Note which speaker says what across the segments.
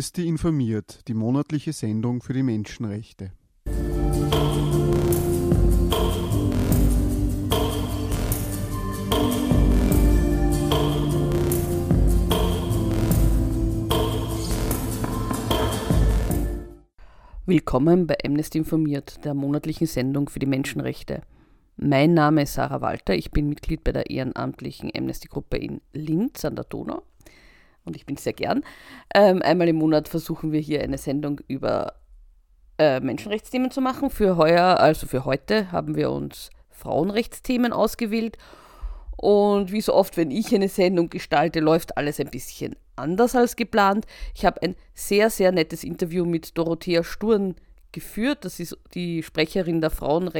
Speaker 1: Amnesty informiert, die monatliche Sendung für die Menschenrechte.
Speaker 2: Willkommen bei Amnesty informiert, der monatlichen Sendung für die Menschenrechte. Mein Name ist Sarah Walter, ich bin Mitglied bei der ehrenamtlichen Amnesty-Gruppe in Linz an der Donau und ich bin sehr gern. Einmal im Monat versuchen wir hier eine Sendung über Menschenrechtsthemen zu machen. Für heute, haben wir uns Frauenrechtsthemen ausgewählt. Und wie so oft, wenn ich eine Sendung gestalte, läuft alles ein bisschen anders als geplant. Ich habe ein sehr, sehr nettes Interview mit Dorothea Sturn geführt. Das ist die Sprecherin des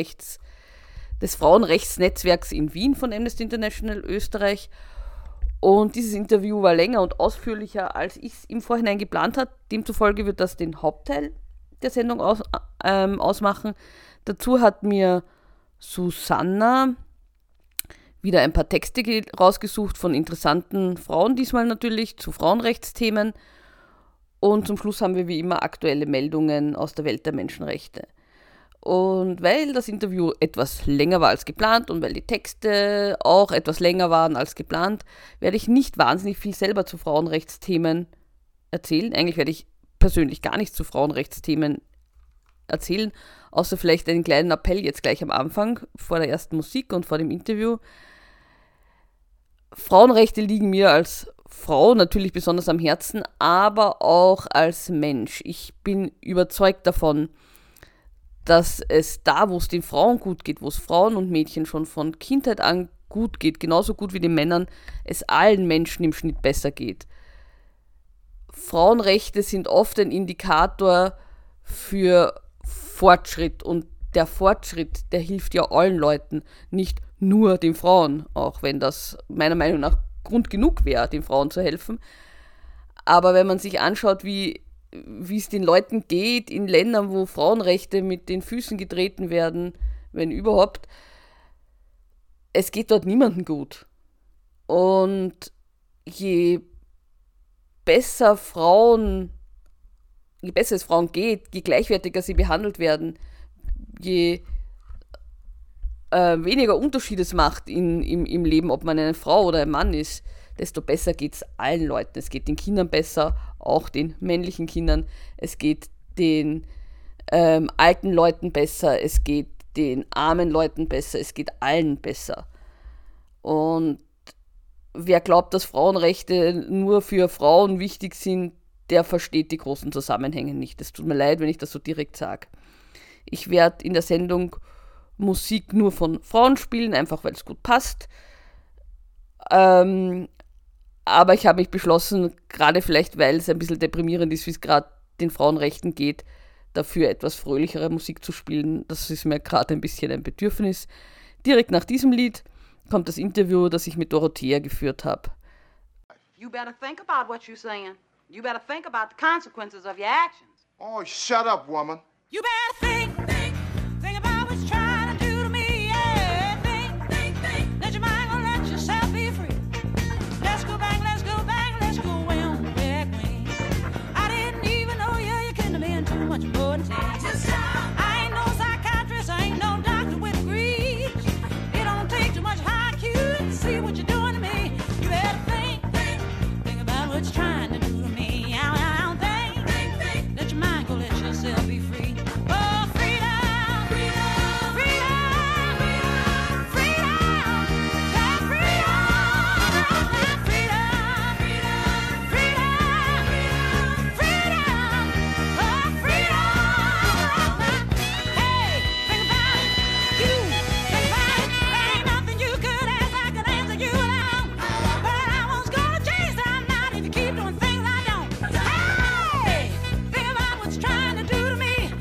Speaker 2: Frauenrechtsnetzwerks in Wien von Amnesty International Österreich. Und dieses Interview war länger und ausführlicher, als ich es im Vorhinein geplant habe. Demzufolge wird das den Hauptteil der Sendung ausmachen. Dazu hat mir Susanna wieder ein paar Texte rausgesucht von interessanten Frauen, diesmal natürlich zu Frauenrechtsthemen. Und zum Schluss haben wir wie immer aktuelle Meldungen aus der Welt der Menschenrechte. Und weil das Interview etwas länger war als geplant und weil die Texte auch etwas länger waren als geplant, werde ich nicht wahnsinnig viel selber zu Frauenrechtsthemen erzählen. Eigentlich werde ich persönlich gar nichts zu Frauenrechtsthemen erzählen, außer vielleicht einen kleinen Appell jetzt gleich am Anfang, vor der ersten Musik und vor dem Interview. Frauenrechte liegen mir als Frau natürlich besonders am Herzen, aber auch als Mensch. Ich bin überzeugt davon, dass es da, wo es den Frauen gut geht, wo es Frauen und Mädchen schon von Kindheit an gut geht, genauso gut wie den Männern, es allen Menschen im Schnitt besser geht. Frauenrechte sind oft ein Indikator für Fortschritt und der Fortschritt, der hilft ja allen Leuten, nicht nur den Frauen, auch wenn das meiner Meinung nach Grund genug wäre, den Frauen zu helfen. Aber wenn man sich anschaut, wie es den Leuten geht in Ländern, wo Frauenrechte mit den Füßen getreten werden, wenn überhaupt, es geht dort niemandem gut. Und je besser es Frauen geht, je gleichwertiger sie behandelt werden, je weniger Unterschied es macht im Leben, ob man eine Frau oder ein Mann ist, desto besser geht es allen Leuten. Es geht den Kindern besser, auch den männlichen Kindern. Es geht den alten Leuten besser, es geht den armen Leuten besser, es geht allen besser. Und wer glaubt, dass Frauenrechte nur für Frauen wichtig sind, der versteht die großen Zusammenhänge nicht. Es tut mir leid, wenn ich das so direkt sage. Ich werde in der Sendung Musik nur von Frauen spielen, einfach weil es gut passt. Aber ich habe mich beschlossen, gerade vielleicht, weil es ein bisschen deprimierend ist, wie es gerade den Frauenrechten geht, dafür etwas fröhlichere Musik zu spielen. Das ist mir gerade ein bisschen ein Bedürfnis. Direkt nach diesem Lied kommt das Interview, das ich mit Dorothea geführt habe.
Speaker 3: You better think about what you're saying. You better think about the consequences of your actions.
Speaker 4: Oh, shut up, woman.
Speaker 5: You better think about what you're trying to do to me. Yeah, think. Let your mind go, let yourself be free. Let's go back, let's go way on back way. I didn't even know you couldn't have been too much more than I ain't no psychiatrist, I ain't no doctor with degrees. It don't take too much IQ to see what you're doing to me. You better think about what you're trying to do to me. Think. Let your mind go, let yourself be free. Oh, freedom. Trying to do to me.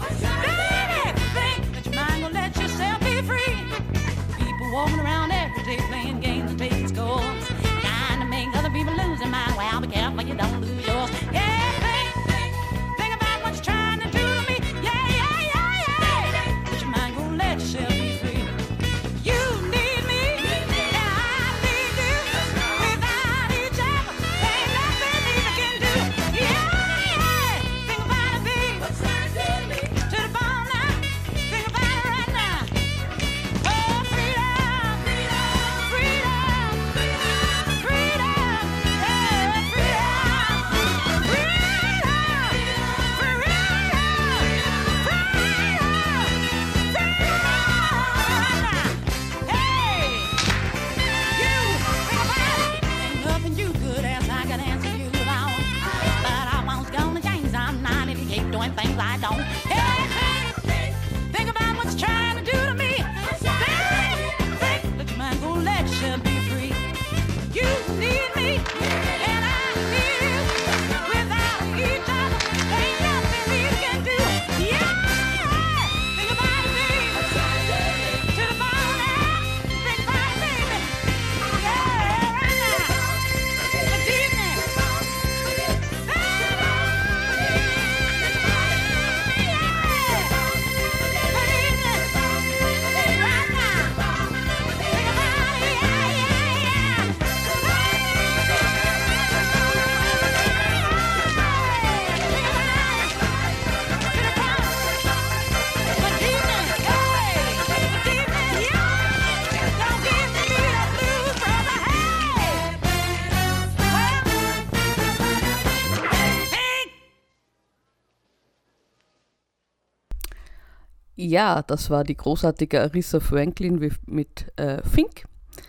Speaker 2: Ja, das war die großartige Aretha Franklin mit Fink.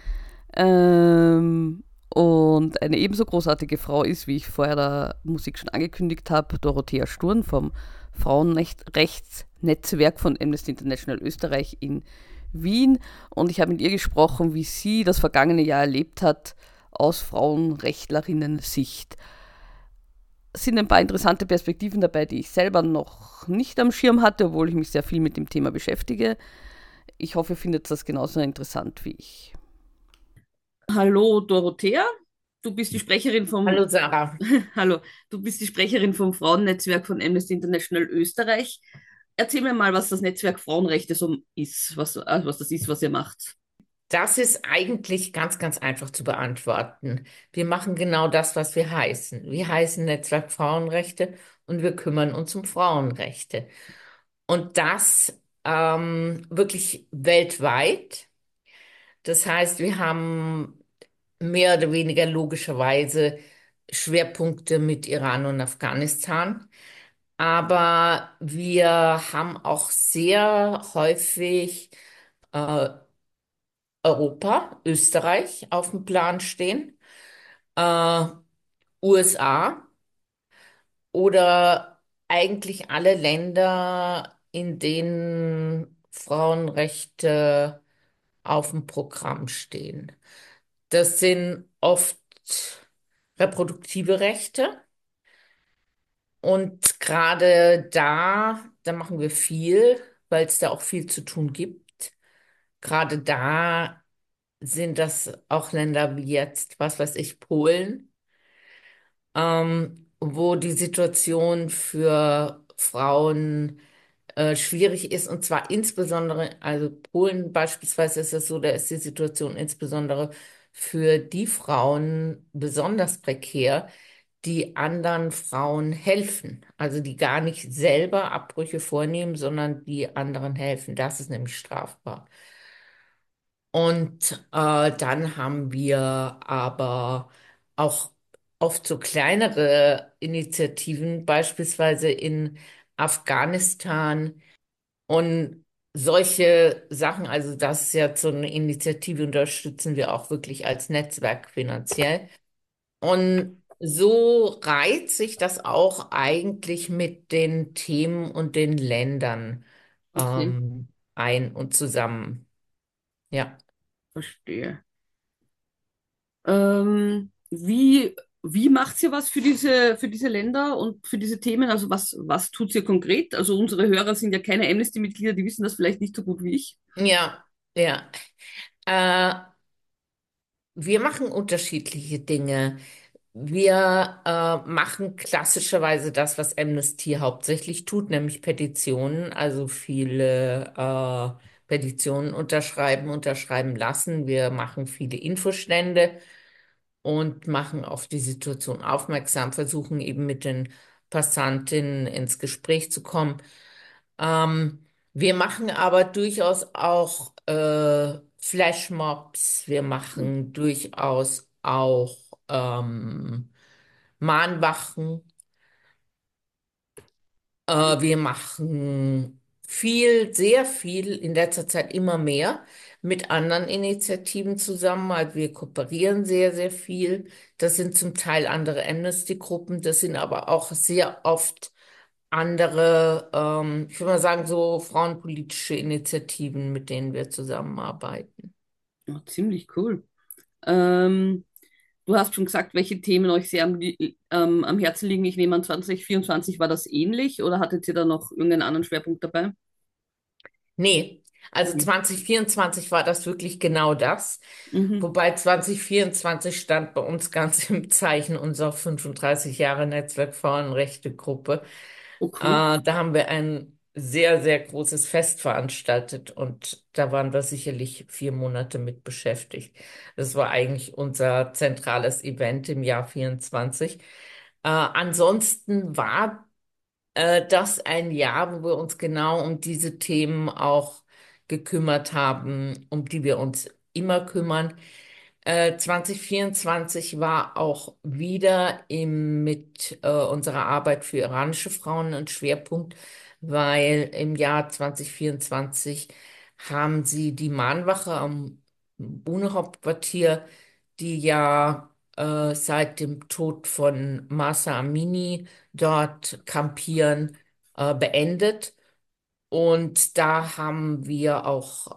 Speaker 2: Und eine ebenso großartige Frau ist, wie ich vorher der Musik schon angekündigt habe, Dorothea Sturm vom Frauenrechtsnetzwerk von Amnesty International Österreich in Wien. Und ich habe mit ihr gesprochen, wie sie das vergangene Jahr erlebt hat aus Frauenrechtlerinnen-Sicht. Es sind ein paar interessante Perspektiven dabei, die ich selber noch nicht am Schirm hatte, obwohl ich mich sehr viel mit dem Thema beschäftige. Ich hoffe, ihr findet das genauso interessant wie ich. Hallo Dorothea, du bist die Sprecherin vom
Speaker 4: Hallo Sarah.
Speaker 2: Hallo, du bist die Sprecherin vom Frauennetzwerk von Amnesty International Österreich. Erzähl mir mal, was das Netzwerk Frauenrechte so ist, was das ist, was ihr macht.
Speaker 4: Das ist eigentlich ganz, ganz einfach zu beantworten. Wir machen genau das, was wir heißen. Wir heißen Netzwerk Frauenrechte und wir kümmern uns um Frauenrechte. Und das wirklich weltweit. Das heißt, wir haben mehr oder weniger logischerweise Schwerpunkte mit Iran und Afghanistan. Aber wir haben auch sehr häufig äh, Europa, Österreich auf dem Plan stehen, äh, USA oder eigentlich alle Länder, in denen Frauenrechte auf dem Programm stehen. Das sind oft reproduktive Rechte und gerade da machen wir viel, weil es da auch viel zu tun gibt. Gerade da sind das auch Länder wie jetzt, was weiß ich, Polen, wo die Situation für Frauen schwierig ist. Und zwar insbesondere, also Polen beispielsweise ist es so, da ist die Situation insbesondere für die Frauen besonders prekär, die anderen Frauen helfen. Also die gar nicht selber Abbrüche vornehmen, sondern die anderen helfen. Das ist nämlich strafbar. Und dann haben wir aber auch oft so kleinere Initiativen, beispielsweise in Afghanistan und solche Sachen. Also das ist ja so eine Initiative, unterstützen wir auch wirklich als Netzwerk finanziell. Und so reiht sich das auch eigentlich mit den Themen und den Ländern
Speaker 2: Okay,
Speaker 4: ein und zusammen. Ja.
Speaker 2: verstehe. Wie macht ihr was für diese Länder und für diese Themen? Also was tut ihr konkret? Also unsere Hörer sind ja keine Amnesty-Mitglieder, die wissen das vielleicht nicht so gut wie ich.
Speaker 4: Ja, ja. Äh, Wir machen unterschiedliche Dinge. Wir machen klassischerweise das, was Amnesty hauptsächlich tut, nämlich Petitionen, also viele Petitionen unterschreiben lassen. Wir machen viele Infostände und machen auf die Situation aufmerksam, versuchen eben mit den Passantinnen ins Gespräch zu kommen. Wir machen aber durchaus auch Flashmobs, wir machen durchaus auch Mahnwachen, wir machen viel, sehr viel, in letzter Zeit immer mehr mit anderen Initiativen zusammen. Also wir kooperieren sehr, sehr viel. Das sind zum Teil andere Amnesty-Gruppen, das sind aber auch sehr oft andere, ich würde mal sagen, so frauenpolitische Initiativen, mit denen wir zusammenarbeiten.
Speaker 2: Oh, ziemlich cool. Ähm, Du hast schon gesagt, welche Themen euch sehr am Herzen liegen. Ich nehme an, 2024 war das ähnlich oder hattet ihr da noch irgendeinen anderen Schwerpunkt dabei?
Speaker 4: Nee, also
Speaker 2: Mhm.
Speaker 4: 2024 war das wirklich genau das.
Speaker 2: Mhm.
Speaker 4: Wobei 2024 stand bei uns ganz im Zeichen unserer 35 Jahre Netzwerk Frauenrechte-Gruppe.
Speaker 2: Oh, cool.
Speaker 4: Da haben wir ein sehr, sehr großes Fest veranstaltet und da waren wir sicherlich 4 Monate mit beschäftigt. Das war eigentlich unser zentrales Event im Jahr 24. Ansonsten war das ein Jahr, wo wir uns genau um diese Themen auch gekümmert haben, um die wir uns immer kümmern. 2024 war auch wieder mit unserer Arbeit für iranische Frauen ein Schwerpunkt, weil im Jahr 2024 haben sie die Mahnwache am UNO-Hauptquartier, die ja seit dem Tod von Mahsa Amini dort kampieren, beendet. Und da haben wir auch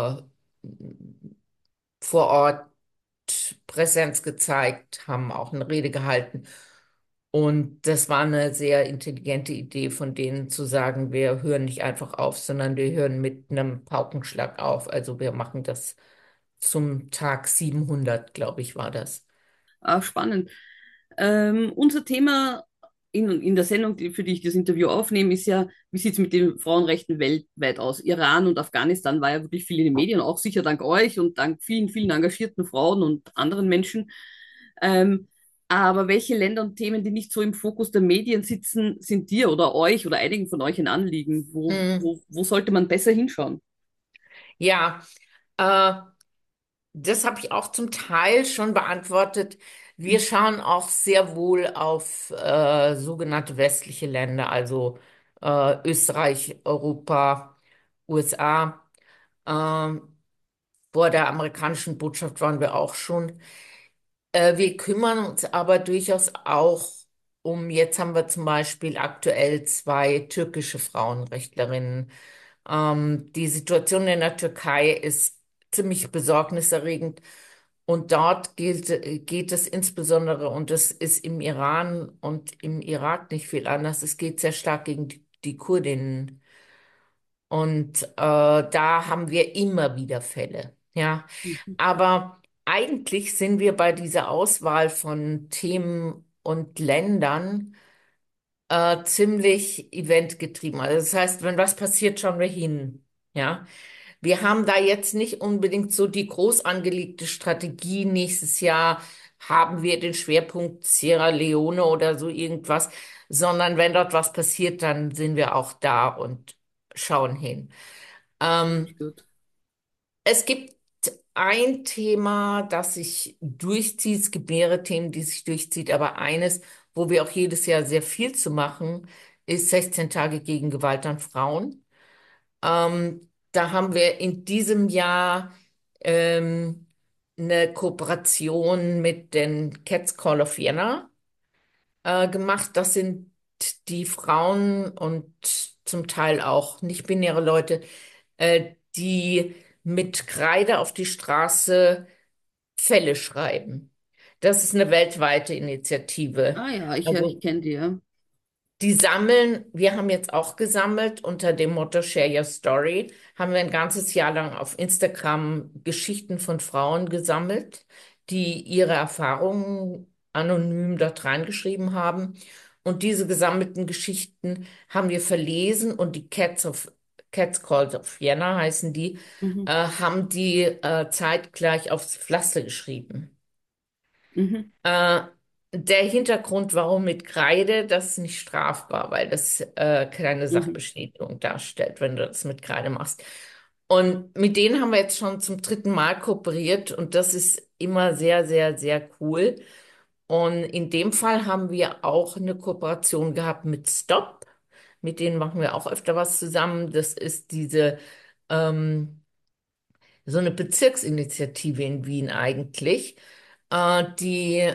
Speaker 4: vor Ort Präsenz gezeigt, haben auch eine Rede gehalten. Und das war eine sehr intelligente Idee von denen zu sagen, wir hören nicht einfach auf, sondern wir hören mit einem Paukenschlag auf. Also wir machen das zum Tag 700, glaube ich, war das.
Speaker 2: Spannend. Unser Thema in der Sendung, für die ich das Interview aufnehme, ist ja, wie sieht es mit den Frauenrechten weltweit aus? Iran und Afghanistan war ja wirklich viel in den Medien, auch sicher dank euch und dank vielen, vielen engagierten Frauen und anderen Menschen. Ähm, aber welche Länder und Themen, die nicht so im Fokus der Medien sitzen, sind dir oder euch oder einigen von euch ein Anliegen?
Speaker 4: Mm,
Speaker 2: Wo sollte man besser hinschauen?
Speaker 4: ja, äh, das habe ich auch zum Teil schon beantwortet. Wir schauen auch sehr wohl auf sogenannte westliche Länder, also Österreich, Europa, USA. Ähm, Vor der amerikanischen Botschaft waren wir auch schon. Wir kümmern uns aber durchaus auch jetzt haben wir zum Beispiel aktuell zwei türkische Frauenrechtlerinnen. Die Situation in der Türkei ist ziemlich besorgniserregend und dort geht es insbesondere, und das ist im Iran und im Irak nicht viel anders, es geht sehr stark gegen die Kurdinnen. Und da haben wir immer wieder Fälle, ja.
Speaker 2: Mhm.
Speaker 4: Aber eigentlich sind wir bei dieser Auswahl von Themen und Ländern ziemlich eventgetrieben. Also das heißt, wenn was passiert, schauen wir hin, ja. Wir haben da jetzt nicht unbedingt so die groß angelegte Strategie. Nächstes Jahr haben wir den Schwerpunkt Sierra Leone oder so irgendwas, sondern wenn dort was passiert, dann sind wir auch da und schauen hin. Ähm,
Speaker 2: Gut.
Speaker 4: Es gibt ein Thema, das sich durchzieht. Es gibt mehrere Themen, die sich durchzieht, aber eines, wo wir auch jedes Jahr sehr viel zu machen, ist 16 Tage gegen Gewalt an Frauen. Da haben wir in diesem Jahr ähm, eine Kooperation mit den Cats Call of Vienna gemacht. Das sind die Frauen und zum Teil auch nicht-binäre Leute, die mit Kreide auf die Straße Fälle schreiben. Das ist eine weltweite Initiative.
Speaker 2: Ah ja, ich
Speaker 4: Also
Speaker 2: kenne die, ja.
Speaker 4: die sammeln, wir haben jetzt auch gesammelt unter dem Motto Share Your Story, haben wir ein ganzes Jahr lang auf Instagram Geschichten von Frauen gesammelt, die ihre Erfahrungen anonym dort reingeschrieben haben. Und diese gesammelten Geschichten haben wir verlesen und die Cats Called of Vienna heißen die,
Speaker 2: Mhm.
Speaker 4: haben die zeitgleich aufs Pflaster geschrieben.
Speaker 2: Mhm.
Speaker 4: Äh, Der Hintergrund, warum mit Kreide, das ist nicht strafbar, weil das keine
Speaker 2: Mhm.
Speaker 4: Sachbeschädigung darstellt, wenn du das mit Kreide machst. Und mit denen haben wir jetzt schon zum dritten Mal kooperiert und das ist immer sehr, sehr, sehr cool. Und in dem Fall haben wir auch eine Kooperation gehabt mit Stop. Mit denen machen wir auch öfter was zusammen. Das ist ähm, so eine Bezirksinitiative in Wien eigentlich, die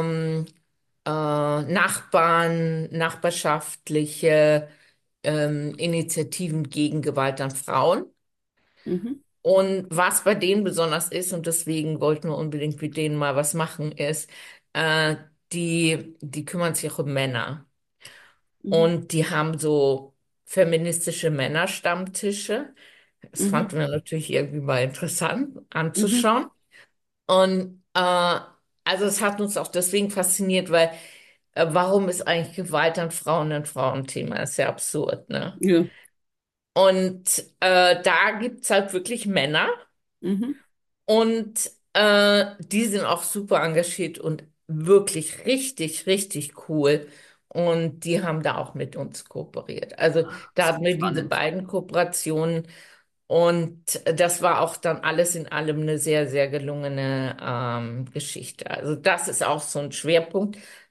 Speaker 4: nachbarschaftliche Initiativen gegen Gewalt an Frauen.
Speaker 2: Mhm.
Speaker 4: Und was bei denen besonders ist, und deswegen wollten wir unbedingt mit denen mal was machen, ist, äh, die kümmern sich auch um Männer.
Speaker 2: Mhm.
Speaker 4: Und die haben so feministische Männerstammtische. Das
Speaker 2: Mhm.
Speaker 4: fanden wir natürlich irgendwie mal interessant
Speaker 2: Mhm.
Speaker 4: anzuschauen. Und also es hat uns auch deswegen fasziniert, weil warum ist eigentlich Gewalt an Frauen ein Frauenthema? Ist ja absurd, ne?
Speaker 2: Ja.
Speaker 4: Und da gibt's halt wirklich Männer
Speaker 2: Mhm.
Speaker 4: und die sind auch super engagiert und wirklich richtig, richtig cool. Und die haben da auch mit uns kooperiert. Also da
Speaker 2: Sehr
Speaker 4: hatten wir diese
Speaker 2: spannend.
Speaker 4: beiden Kooperationen und das war auch dann alles in allem eine sehr, sehr gelungene Geschichte. Also das ist auch so ein Schwerpunkt.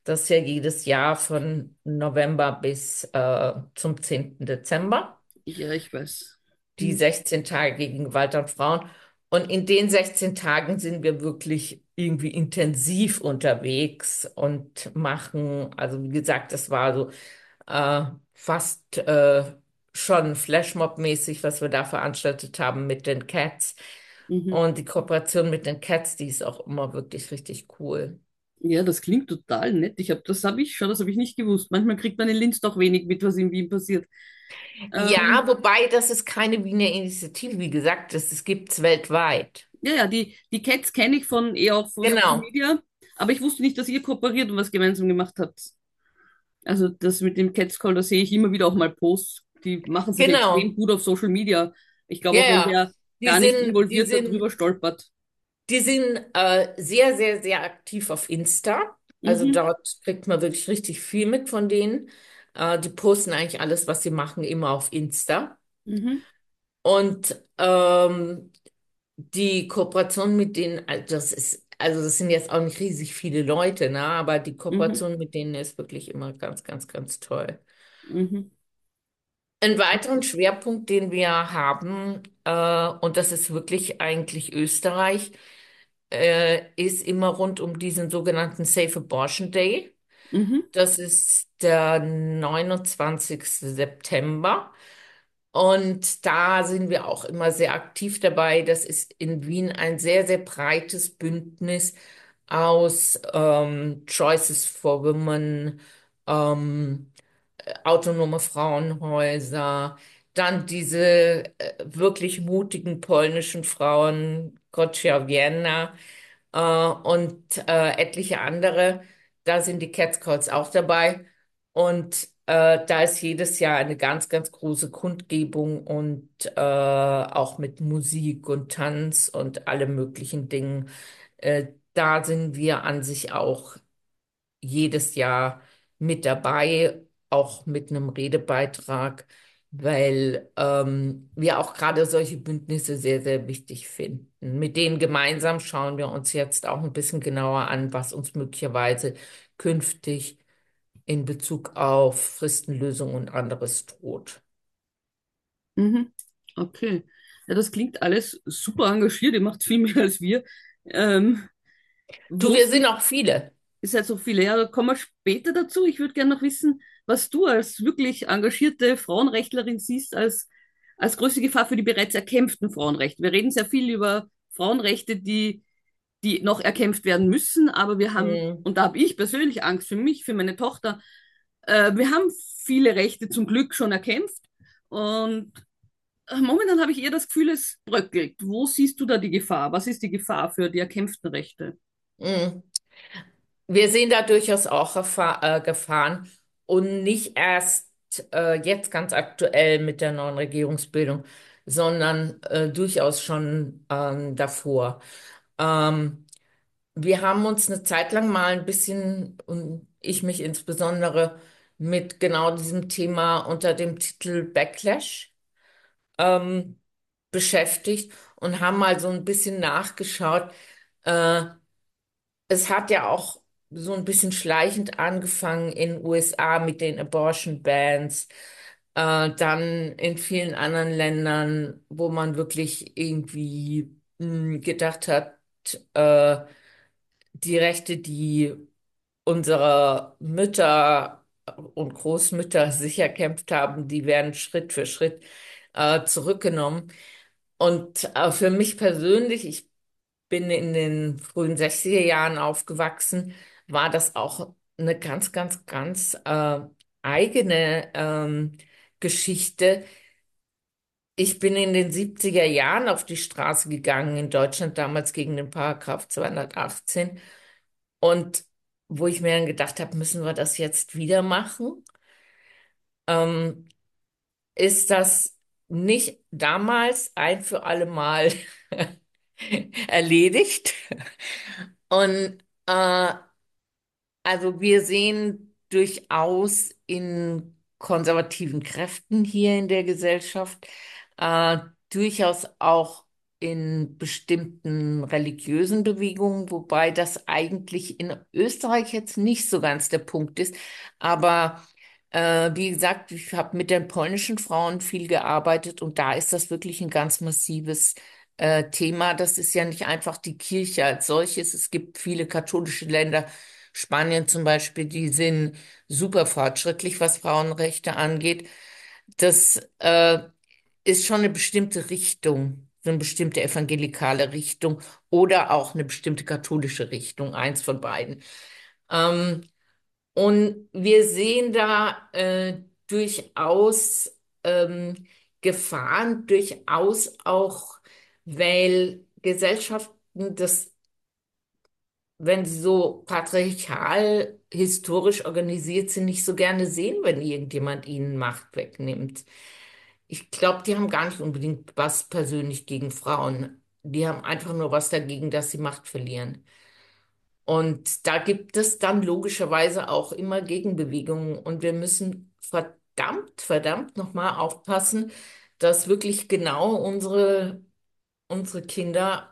Speaker 4: Das ist ja jedes Jahr von November bis zum 10. Dezember.
Speaker 2: Ja, ich weiß.
Speaker 4: Die 16 Tage gegen Gewalt an Frauen. Und in den 16 Tagen sind wir wirklich irgendwie intensiv unterwegs und machen, also wie gesagt, das war so fast schon Flashmob-mäßig, was wir da veranstaltet haben mit den Cats.
Speaker 2: Mhm.
Speaker 4: Und die Kooperation mit den Cats, die ist auch immer wirklich richtig cool.
Speaker 2: Ja, das klingt total nett. Das habe ich nicht gewusst. Manchmal kriegt man in Linz doch wenig mit, was in Wien passiert.
Speaker 4: Ja,
Speaker 2: Ähm,
Speaker 4: wobei das ist keine Wiener Initiative, wie gesagt, das gibt es weltweit.
Speaker 2: ja, die Cats kenne ich von eher auch von Social
Speaker 4: Genau,
Speaker 2: Media, aber ich wusste nicht, dass ihr kooperiert und was gemeinsam gemacht habt. Also das mit dem Cats Call, da sehe ich immer wieder auch mal Posts. Die machen sich extrem
Speaker 4: genau.
Speaker 2: gut auf Social Media. Ich glaube
Speaker 4: Ja,
Speaker 2: auch, wenn
Speaker 4: ja.
Speaker 2: wer
Speaker 4: Die
Speaker 2: gar nicht
Speaker 4: sind, die
Speaker 2: involviert darüber
Speaker 4: sind,
Speaker 2: stolpert.
Speaker 4: die sind sehr, sehr, sehr aktiv auf Insta. Also
Speaker 2: Mhm,
Speaker 4: dort kriegt man wirklich richtig viel mit von denen. Die posten eigentlich alles, was sie machen, immer auf Insta.
Speaker 2: mhm,
Speaker 4: Und die Kooperation mit denen, also das sind jetzt auch nicht riesig viele Leute, ne? Aber die
Speaker 2: mhm,
Speaker 4: Kooperation mit denen ist wirklich immer ganz, ganz, ganz toll.
Speaker 2: mhm,
Speaker 4: Einen weiteren Schwerpunkt, den wir haben, und das ist wirklich eigentlich Österreich, ist immer rund um diesen sogenannten Safe Abortion Day.
Speaker 2: mhm,
Speaker 4: Das ist der 29. September. Und da sind wir auch immer sehr aktiv dabei. Das ist in Wien ein sehr, sehr breites Bündnis aus Choices for Women, ähm, autonome Frauenhäuser, dann diese wirklich mutigen polnischen Frauen, Gosia Vienna und etliche andere. Da sind die Cat's Calls auch dabei. Und da ist jedes Jahr eine ganz, ganz große Kundgebung und auch mit Musik und Tanz und alle möglichen Dingen. Da sind wir an sich auch jedes Jahr mit dabei, auch mit einem Redebeitrag, weil wir auch gerade solche Bündnisse sehr, sehr wichtig finden. Mit denen gemeinsam schauen wir uns jetzt auch ein bisschen genauer an, was uns möglicherweise künftig in Bezug auf Fristenlösung und anderes droht.
Speaker 2: mhm. Okay. Ja, das klingt alles super engagiert. Ihr macht viel mehr als wir. Ähm,
Speaker 4: Du,
Speaker 2: wo
Speaker 4: wir sind
Speaker 2: sie,
Speaker 4: auch viele.
Speaker 2: Ihr seid so viele, ja, da kommen wir später dazu. Ich würde gerne noch wissen, was du als wirklich engagierte Frauenrechtlerin siehst als größte Gefahr für die bereits erkämpften Frauenrechte. Wir reden sehr viel über Frauenrechte, die noch erkämpft werden müssen, aber wir haben,
Speaker 4: Hm.
Speaker 2: und da habe ich persönlich Angst für mich, für meine Tochter, wir haben viele Rechte zum Glück schon erkämpft und momentan habe ich eher das Gefühl, es bröckelt. Wo siehst du da die Gefahr? Was ist die Gefahr für die erkämpften Rechte?
Speaker 4: Hm. Wir sehen da durchaus auch Gefahren und nicht erst jetzt ganz aktuell mit der neuen Regierungsbildung, sondern durchaus schon davor. Ähm, Wir haben uns eine Zeit lang mal ein bisschen, und ich mich insbesondere, mit genau diesem Thema unter dem Titel Backlash ähm, beschäftigt und haben mal so ein bisschen nachgeschaut. Äh, Es hat ja auch so ein bisschen schleichend angefangen in USA mit den Abortion Bans, dann in vielen anderen Ländern, wo man wirklich irgendwie gedacht hat, äh, die Rechte, die unsere Mütter und Großmütter sich erkämpft haben, die werden Schritt für Schritt zurückgenommen. Und für mich persönlich, ich bin in den frühen 60er Jahren aufgewachsen, war das auch eine ganz, ganz, ganz eigene Geschichte. Ich bin in den 70er Jahren auf die Straße gegangen in Deutschland, damals gegen den Paragraph 218. Und wo ich mir dann gedacht habe, müssen wir das jetzt wieder machen? Ähm, Ist das nicht damals ein für alle Mal erledigt? Und also wir sehen durchaus in konservativen Kräften hier in der Gesellschaft durchaus auch in bestimmten religiösen Bewegungen, wobei das eigentlich in Österreich jetzt nicht so ganz der Punkt ist. Aber wie gesagt, ich habe mit den polnischen Frauen viel gearbeitet und da ist das wirklich ein ganz massives Thema. Das ist ja nicht einfach die Kirche als solches. Es gibt viele katholische Länder, Spanien zum Beispiel, die sind super fortschrittlich, was Frauenrechte angeht. Das ist schon eine bestimmte Richtung, so eine bestimmte evangelikale Richtung oder auch eine bestimmte katholische Richtung, eins von beiden. Ähm, und wir sehen da durchaus Gefahren, durchaus auch, weil Gesellschaften das, wenn sie so patriarchal historisch organisiert sind, nicht so gerne sehen, wenn irgendjemand ihnen Macht wegnimmt. Ich glaube, die haben gar nicht unbedingt was persönlich gegen Frauen. Die haben einfach nur was dagegen, dass sie Macht verlieren. Und da gibt es dann logischerweise auch immer Gegenbewegungen. Und wir müssen verdammt nochmal aufpassen, dass wirklich genau unsere Kinder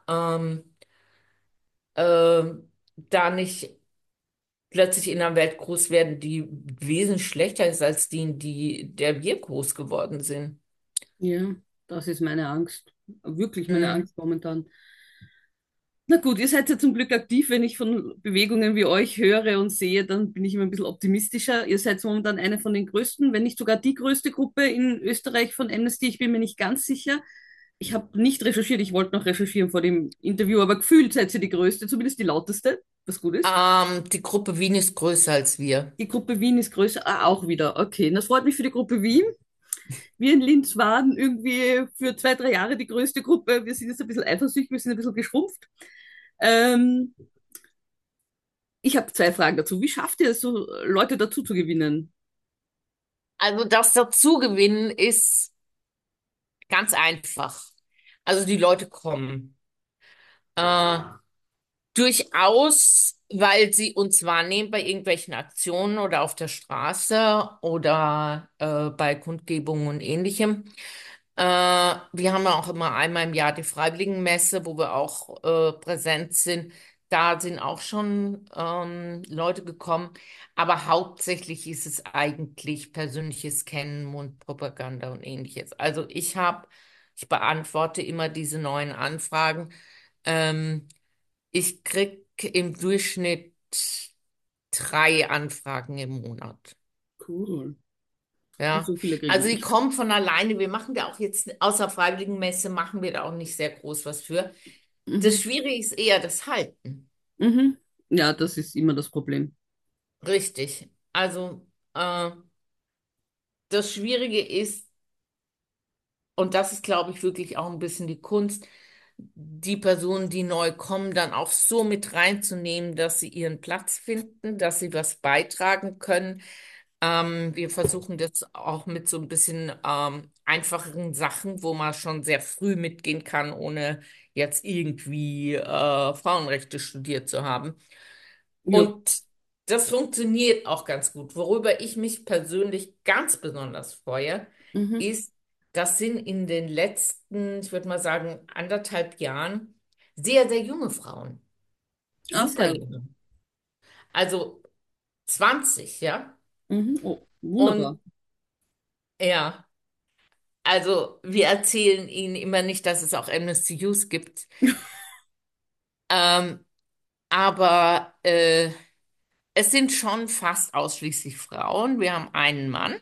Speaker 4: da nicht plötzlich in einer Welt groß werden, die wesentlich schlechter ist als die, in der wir groß geworden sind.
Speaker 2: Ja, das ist meine Angst. Wirklich meine
Speaker 4: Hm.
Speaker 2: Angst momentan. Na gut, ihr seid ja zum Glück aktiv. Wenn ich von Bewegungen wie euch höre und sehe, dann bin ich immer ein bisschen optimistischer. Ihr seid momentan eine von den größten, wenn nicht sogar die größte Gruppe in Österreich von Amnesty. Ich bin mir nicht ganz sicher. Ich habe nicht recherchiert, ich wollte noch recherchieren vor dem Interview, aber gefühlt seid ihr die größte, zumindest die lauteste, was gut ist.
Speaker 4: Die Gruppe Wien ist größer als wir.
Speaker 2: Die Gruppe Wien ist größer, auch wieder. Okay, das freut mich für die Gruppe Wien. Wir in Linz waren irgendwie für 2, 3 Jahre die größte Gruppe. Wir sind jetzt ein bisschen eifersüchtig, wir sind ein bisschen geschrumpft. Ähm, Ich habe 2 Fragen dazu. Wie schafft ihr es, so Leute dazu zu gewinnen?
Speaker 4: Also das Dazugewinnen ist ganz einfach. Also die Leute kommen. Äh, Durchaus, weil sie uns wahrnehmen bei irgendwelchen Aktionen oder auf der Straße oder bei Kundgebungen und Ähnlichem. Wir haben ja auch immer einmal im Jahr die Freiwilligenmesse, wo wir auch präsent sind. Da sind auch schon Leute gekommen. Aber hauptsächlich ist es eigentlich persönliches Kennen, Mundpropaganda und Ähnliches. Also ich beantworte immer diese neuen Anfragen. Ähm, Ich krieg im Durchschnitt 3 Anfragen im Monat.
Speaker 2: Cool.
Speaker 4: Ja,
Speaker 2: So viele kriege
Speaker 4: also die
Speaker 2: ich.
Speaker 4: kommen von alleine. Wir machen da auch jetzt, außer Freiwilligenmesse, machen wir da auch nicht sehr groß was für. Das
Speaker 2: Mhm.
Speaker 4: Schwierige ist eher das Halten.
Speaker 2: Mhm. Ja, das ist immer das Problem.
Speaker 4: Richtig. Also das Schwierige ist, und das ist, glaube ich, wirklich auch ein bisschen die Kunst, die Personen, die neu kommen, dann auch so mit reinzunehmen, dass sie ihren Platz finden, dass sie was beitragen können. Wir versuchen das auch mit so ein bisschen einfacheren Sachen, wo man schon sehr früh mitgehen kann, ohne jetzt irgendwie Frauenrechte studiert zu haben.
Speaker 2: Ja.
Speaker 4: Und das funktioniert auch ganz gut. Worüber ich mich persönlich ganz besonders freue,
Speaker 2: Mhm.
Speaker 4: ist, das sind in den letzten, ich würde mal sagen, 1,5 Jahren sehr, sehr junge Frauen.
Speaker 2: Ah,
Speaker 4: Super
Speaker 2: sehr.
Speaker 4: junge. Also 20, ja.
Speaker 2: Mhm. Oh, wunderbar.
Speaker 4: Und ja, also wir erzählen ihnen immer nicht, dass es auch Amnesty Youth gibt. Ähm, aber es sind schon fast ausschließlich Frauen. Wir haben einen Mann.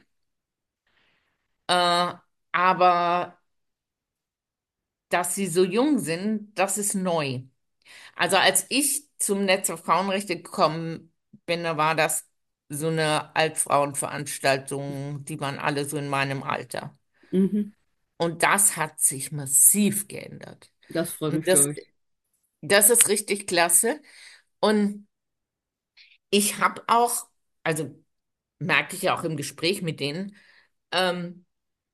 Speaker 4: Äh, aber dass sie so jung sind, das ist neu. Also als ich zum Netz für Frauenrechte gekommen bin, da war das so eine Altfrauenveranstaltung, die waren alle so in meinem Alter.
Speaker 2: Mhm.
Speaker 4: Und das hat sich massiv geändert.
Speaker 2: Das freut
Speaker 4: Und
Speaker 2: mich für euch.
Speaker 4: das ist richtig klasse. Und ich habe auch, also merke ich ja auch im Gespräch mit denen, ähm,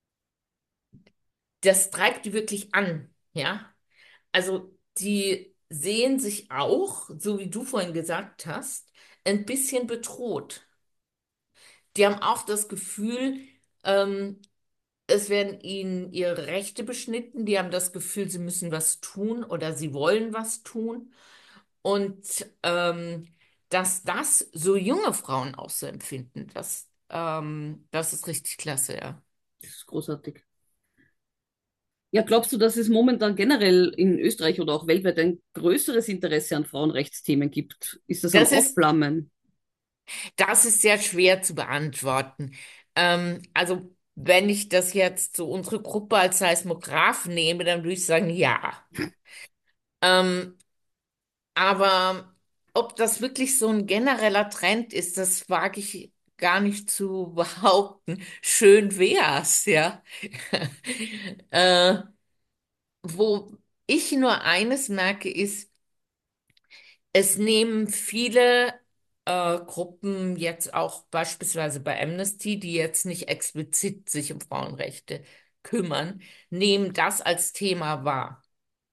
Speaker 4: das treibt die wirklich an, ja. Also die sehen sich auch, so wie du vorhin gesagt hast, ein bisschen bedroht. Die haben auch das Gefühl, ähm, es werden ihnen ihre Rechte beschnitten, die haben das Gefühl, sie müssen was tun oder sie wollen was tun. Und dass das so junge Frauen auch so empfinden, das ist richtig klasse, ja.
Speaker 2: Das ist großartig. Ja, glaubst du, dass es momentan generell in Österreich oder auch weltweit ein größeres Interesse an Frauenrechtsthemen gibt? Ist das am
Speaker 4: Das ist,
Speaker 2: Aufflammen?
Speaker 4: das ist sehr schwer zu beantworten. Also, wenn ich das jetzt so unsere Gruppe als Seismograph nehme, dann würde ich sagen, ja. Ähm, aber ob das wirklich so ein genereller Trend ist, das wage ich gar nicht zu behaupten. Schön wär's, ja. Äh, Wo ich nur eines merke, ist, es nehmen viele Gruppen jetzt auch beispielsweise bei Amnesty, die jetzt nicht explizit sich um Frauenrechte kümmern, nehmen das als Thema wahr.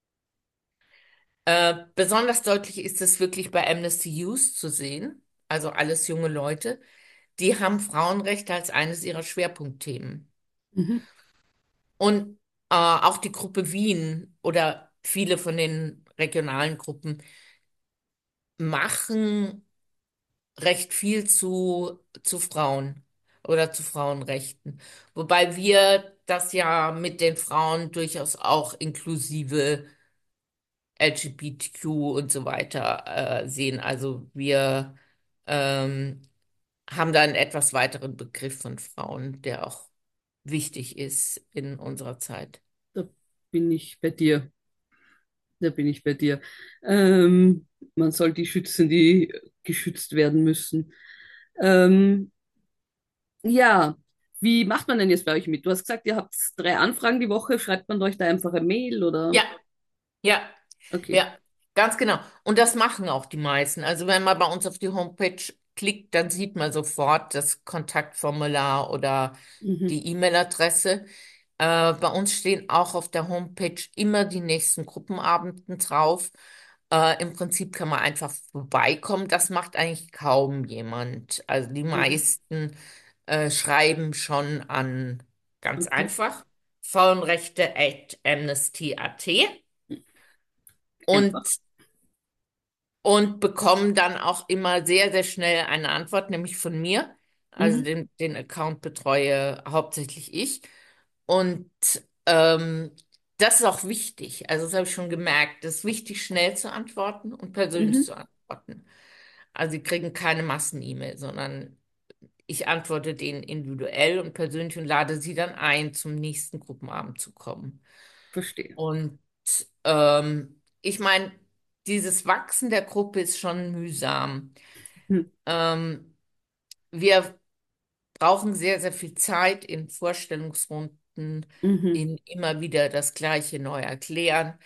Speaker 4: Besonders deutlich ist es wirklich bei Amnesty Youth zu sehen, also alles junge Leute, die haben Frauenrechte als eines ihrer Schwerpunktthemen.
Speaker 2: Mhm.
Speaker 4: Und auch die Gruppe Wien oder viele von den regionalen Gruppen machen recht viel zu Frauen oder zu Frauenrechten. Wobei wir das ja mit den Frauen durchaus auch inklusive LGBTQ und so weiter sehen. Also wir ähm, haben da einen etwas weiteren Begriff von Frauen, der auch wichtig ist in unserer Zeit.
Speaker 2: Da bin ich bei dir. Da bin ich bei dir. Ähm, Man soll die schützen, die geschützt werden müssen. Ähm, ja, wie macht man denn jetzt bei euch mit? Du hast gesagt, ihr habt 3 Anfragen die Woche. Schreibt man euch da einfach eine Mail oder?
Speaker 4: Ja, ja.
Speaker 2: Okay.
Speaker 4: Ja, ganz genau. Und das machen auch die meisten. Also wenn man bei uns auf die Homepage klickt, dann sieht man sofort das Kontaktformular oder
Speaker 2: Mhm.
Speaker 4: die E-Mail-Adresse. Bei uns stehen auch auf der Homepage immer die nächsten Gruppenabenden drauf. Im Prinzip kann man einfach vorbeikommen. Das macht eigentlich kaum jemand. Also die
Speaker 2: Mhm.
Speaker 4: meisten schreiben schon an ganz
Speaker 2: Okay.
Speaker 4: einfach frauenrechte@amnesty.at
Speaker 2: Einfach.
Speaker 4: und bekommen dann auch immer sehr, sehr schnell eine Antwort, nämlich von mir. Also
Speaker 2: Mhm.
Speaker 4: den Account betreue hauptsächlich ich. Und das ist auch wichtig. Also das habe ich schon gemerkt. Es ist wichtig, schnell zu antworten und persönlich
Speaker 2: Mhm.
Speaker 4: zu antworten. Also sie kriegen keine Massen-E-Mail, sondern ich antworte denen individuell und persönlich und lade sie dann ein, zum nächsten Gruppenabend zu kommen.
Speaker 2: Verstehe.
Speaker 4: Und ich meine, dieses Wachsen der Gruppe ist schon mühsam.
Speaker 2: Mhm.
Speaker 4: Ähm, Wir brauchen sehr, sehr viel Zeit in Vorstellungsrunden,
Speaker 2: Mhm.
Speaker 4: in immer wieder das Gleiche neu erklären.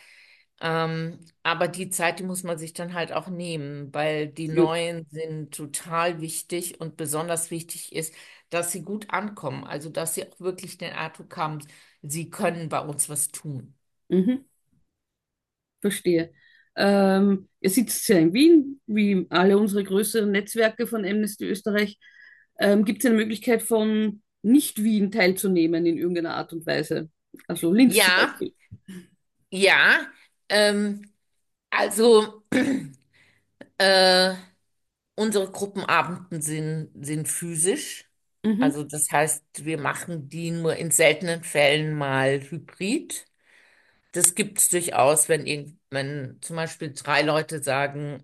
Speaker 4: Aber die Zeit, die muss man sich dann halt auch nehmen, weil die
Speaker 2: Jo.
Speaker 4: Neuen sind total wichtig und besonders wichtig ist, dass sie gut ankommen. Also, dass sie auch wirklich den Eindruck haben, sie können bei uns was tun.
Speaker 2: Mhm. Verstehe. Ihr sitzt ja in Wien, wie alle unsere größeren Netzwerke von Amnesty Österreich. Gibt es eine Möglichkeit von Nicht-Wien teilzunehmen in irgendeiner Art und Weise? Also Linz zum
Speaker 4: Ja,
Speaker 2: Beispiel.
Speaker 4: ja, ähm, also äh, unsere Gruppenabenden sind physisch.
Speaker 2: Mhm.
Speaker 4: Also das heißt, wir machen die nur in seltenen Fällen mal hybrid. Das gibt es durchaus, wenn zum Beispiel 3 Leute sagen,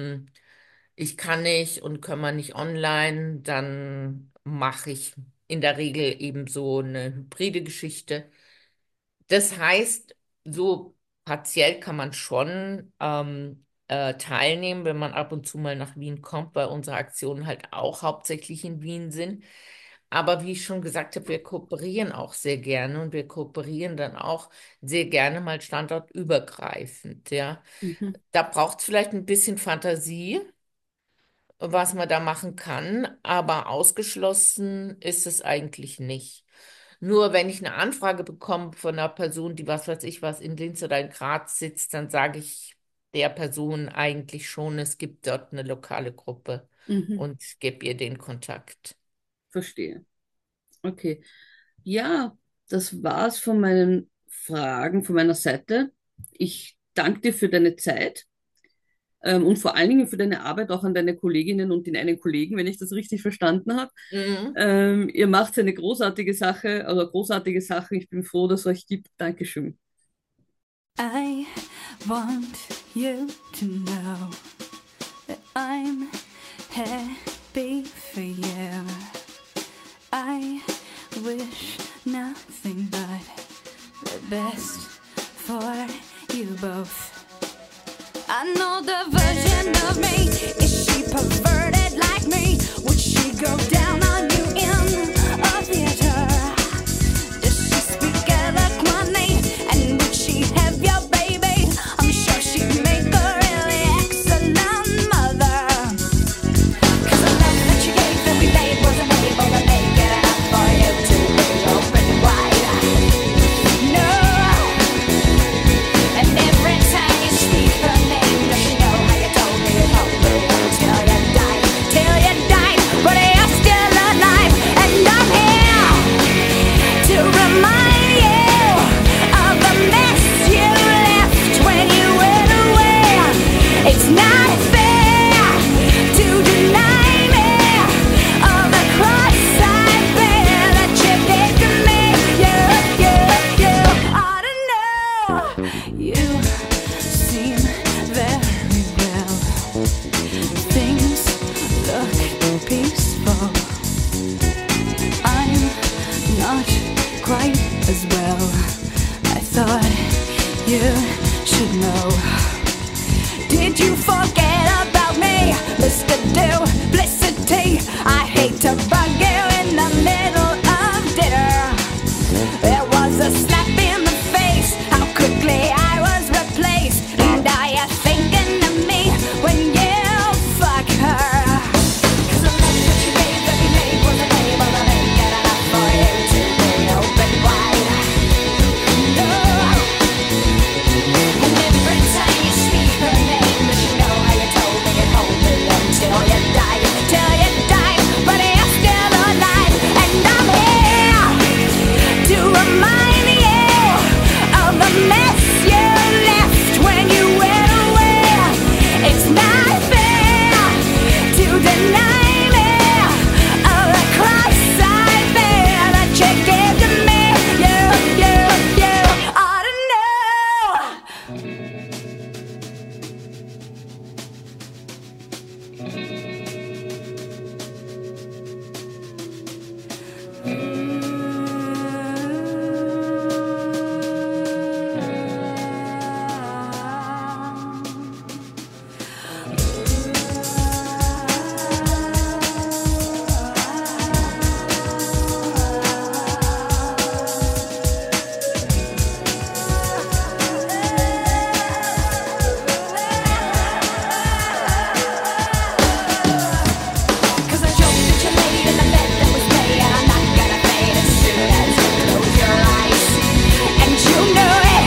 Speaker 4: ich kann nicht und können wir nicht online, dann mache ich in der Regel eben so eine hybride Geschichte. Das heißt, so partiell kann man schon teilnehmen, wenn man ab und zu mal nach Wien kommt, weil unsere Aktionen halt auch hauptsächlich in Wien sind. Aber wie ich schon gesagt habe, wir kooperieren auch sehr gerne und wir kooperieren dann auch sehr gerne mal standortübergreifend, ja.
Speaker 2: Mhm.
Speaker 4: Da braucht es vielleicht ein bisschen Fantasie, was man da machen kann, aber ausgeschlossen ist es eigentlich nicht. Nur wenn ich eine Anfrage bekomme von einer Person, die was weiß ich was in Linz oder in Graz sitzt, dann sage ich der Person eigentlich schon, es gibt dort eine lokale Gruppe
Speaker 2: Mhm.
Speaker 4: und gebe ihr den Kontakt.
Speaker 2: Verstehe. Okay. Ja, das war's von meinen Fragen von meiner Seite. Ich danke dir für deine Zeit und vor allen Dingen für deine Arbeit auch an deine Kolleginnen und den einen Kollegen, wenn ich das richtig verstanden habe.
Speaker 4: Mhm.
Speaker 2: Ihr macht eine großartige Sache, also großartige Sachen. Ich bin froh, dass es euch gibt. Dankeschön.
Speaker 5: I want you to know that I'm happy for you. I wish nothing but the best for you both. I know the version of me. Is she perverted like me? Would she go down on you in a theater? Does she speak eloquently? And would she have your baby? I'm sure she'd make a really excellent mother. 'Cause the love that you gave that we made wasn't able to make it enough for you to be open wide. No. And every time you speak her name, does she know how you told me you told me until you died? Till you died, but you're still alive. And I'm here to remind you of the mess you left when you went away. It's not fair to deny me of the cross I bear that you gave to me. You ought to know. You seem very well. Things look peaceful. I'm not quite as well. I thought you should know. Did you forget about me, Mr. Duplicity? I hate to bug you in the middle of dinner. There was a slap in the face, how quickly I was replaced. And are you thinking of me when you fuck her? 'Cause the love that you gave that we made wasn't able to make it enough for you to be open wide. No. And every time you speak her name, does she know how you told me you'd hold me until you died? Till you died, but you're still alive. And I'm here to remind you of the mess you left when you went away. It's not fair to deny me of the cross I bear that you gave to me. You ought to know. Cause I joked that you laid in the bed that was made, and I'm not gonna fade as soon as you close your eyes. And you know it.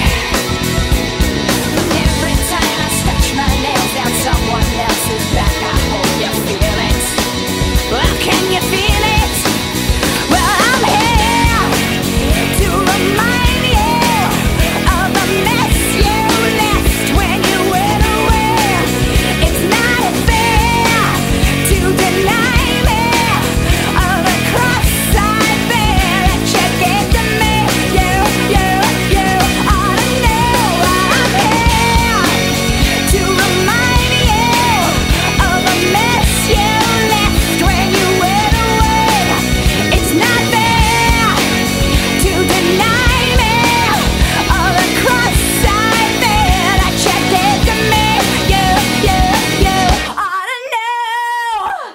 Speaker 5: Every time I stretch my nails down someone else's back, I hope you feel it. Well, can you feel it? Well, I'm here to remind you of the mess you left when you went away. It's not fair to deny me of the cross I bear that you gave to me. You ought to know I'm here to remind you of the mess you left when you went away. It's not fair to deny me of the cross I bear that you gave to me. You ought to know.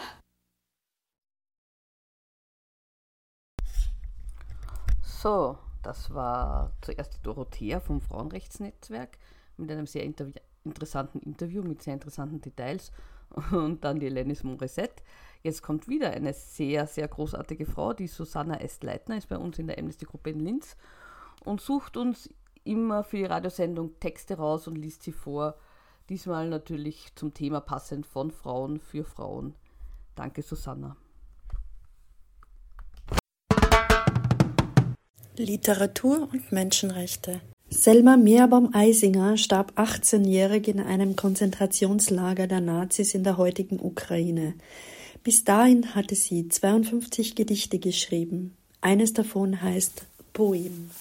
Speaker 2: So, das war zuerst die Dorothea vom Frauenrechtsnetzwerk mit einem sehr interessanten Interview mit sehr interessanten Details und dann die Lenis Morissette. Jetzt kommt wieder eine sehr, sehr großartige Frau, die Susanna S. Leitner, ist bei uns in der Amnesty-Gruppe in Linz und sucht uns immer für die Radiosendung Texte raus und liest sie vor. Diesmal natürlich zum Thema passend von Frauen für Frauen. Danke, Susanna.
Speaker 6: Literatur und Menschenrechte. Selma Meerbaum-Eisinger starb 18-jährig in einem Konzentrationslager der Nazis in der heutigen Ukraine. Bis dahin hatte sie 52 Gedichte geschrieben. Eines davon heißt Poem.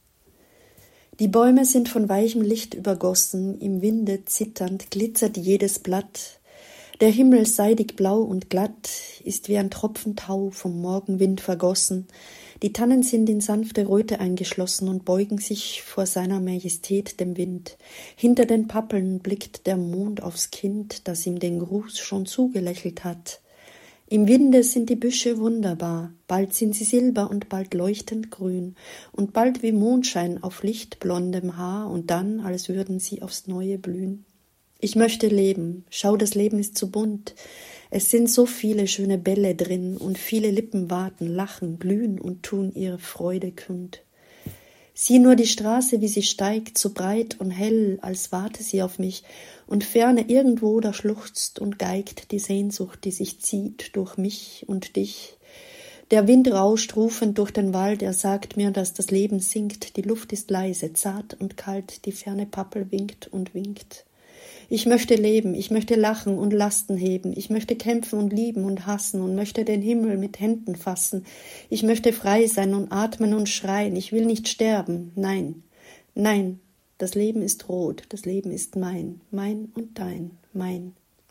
Speaker 6: Die Bäume sind von weichem Licht übergossen, im Winde zitternd glitzert jedes Blatt. Der Himmel seidig blau und glatt ist wie ein Tropfen Tau vom Morgenwind vergossen. Die Tannen sind in sanfte Röte eingeschlossen und beugen sich vor seiner Majestät dem Wind. Hinter den Pappeln blickt der Mond aufs Kind, das ihm den Gruß schon zugelächelt hat. Im Winde sind die Büsche wunderbar, bald sind sie silber und bald leuchtend grün und bald wie Mondschein auf lichtblondem Haar und dann, als würden sie aufs Neue blühen. Ich möchte leben, schau, das Leben ist so bunt, es sind so viele schöne Bälle drin und viele Lippen warten, lachen, glühen und tun ihre Freude kund. Sieh nur die Straße, wie sie steigt, so breit und hell, als warte sie auf mich, und ferne irgendwo da schluchzt und geigt die Sehnsucht, die sich zieht durch mich und dich. Der Wind rauscht rufend durch den Wald, er sagt mir, dass das Leben singt, die Luft ist leise, zart und kalt, die ferne Pappel winkt und winkt. Ich möchte leben, ich möchte lachen und Lasten heben, ich möchte kämpfen und lieben und hassen und möchte den Himmel mit Händen fassen. Ich möchte frei sein und atmen und schreien, ich will nicht sterben, nein, nein, das Leben ist rot, das Leben ist mein und dein, mein.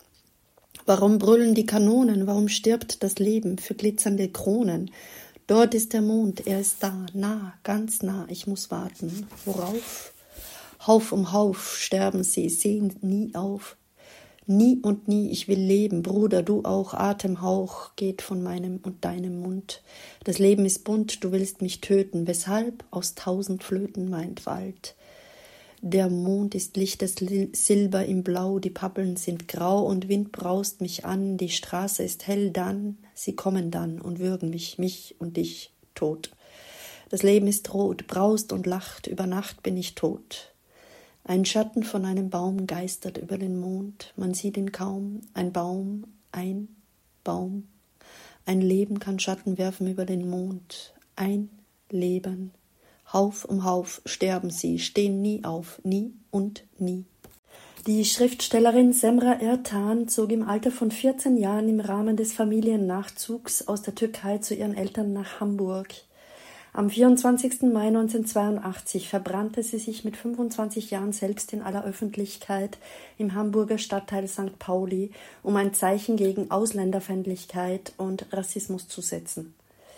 Speaker 6: Warum brüllen die Kanonen, warum stirbt das Leben für glitzernde Kronen? Dort ist der Mond, er ist da, nah, ganz nah, ich muss warten. Worauf? Hauf um Hauf sterben sie, sehen nie auf. Nie und nie, ich will leben, Bruder, du auch, Atemhauch geht von meinem und deinem Mund. Das Leben ist bunt, du willst mich töten, weshalb? Aus 1000 Flöten meint Wald. Der Mond ist lichtes Silber im Blau, die Pappeln sind grau und Wind braust mich an, die Straße ist hell dann, sie kommen dann und würgen mich und dich tot. Das Leben ist rot, braust und lacht, über Nacht bin ich tot. Ein Schatten von einem Baum geistert über den Mond, man sieht ihn kaum, ein Baum. Ein Leben kann Schatten werfen über den Mond, ein Leben. Hauf um Hauf sterben sie, stehen nie auf, nie und nie. Die Schriftstellerin Semra Ertan zog im Alter von 14 Jahren im Rahmen des Familiennachzugs aus der Türkei zu ihren Eltern nach Hamburg. Am 24. Mai 1982 verbrannte sie sich mit 25 Jahren selbst in aller Öffentlichkeit im Hamburger Stadtteil St. Pauli, um ein Zeichen gegen Ausländerfeindlichkeit und Rassismus zu setzen.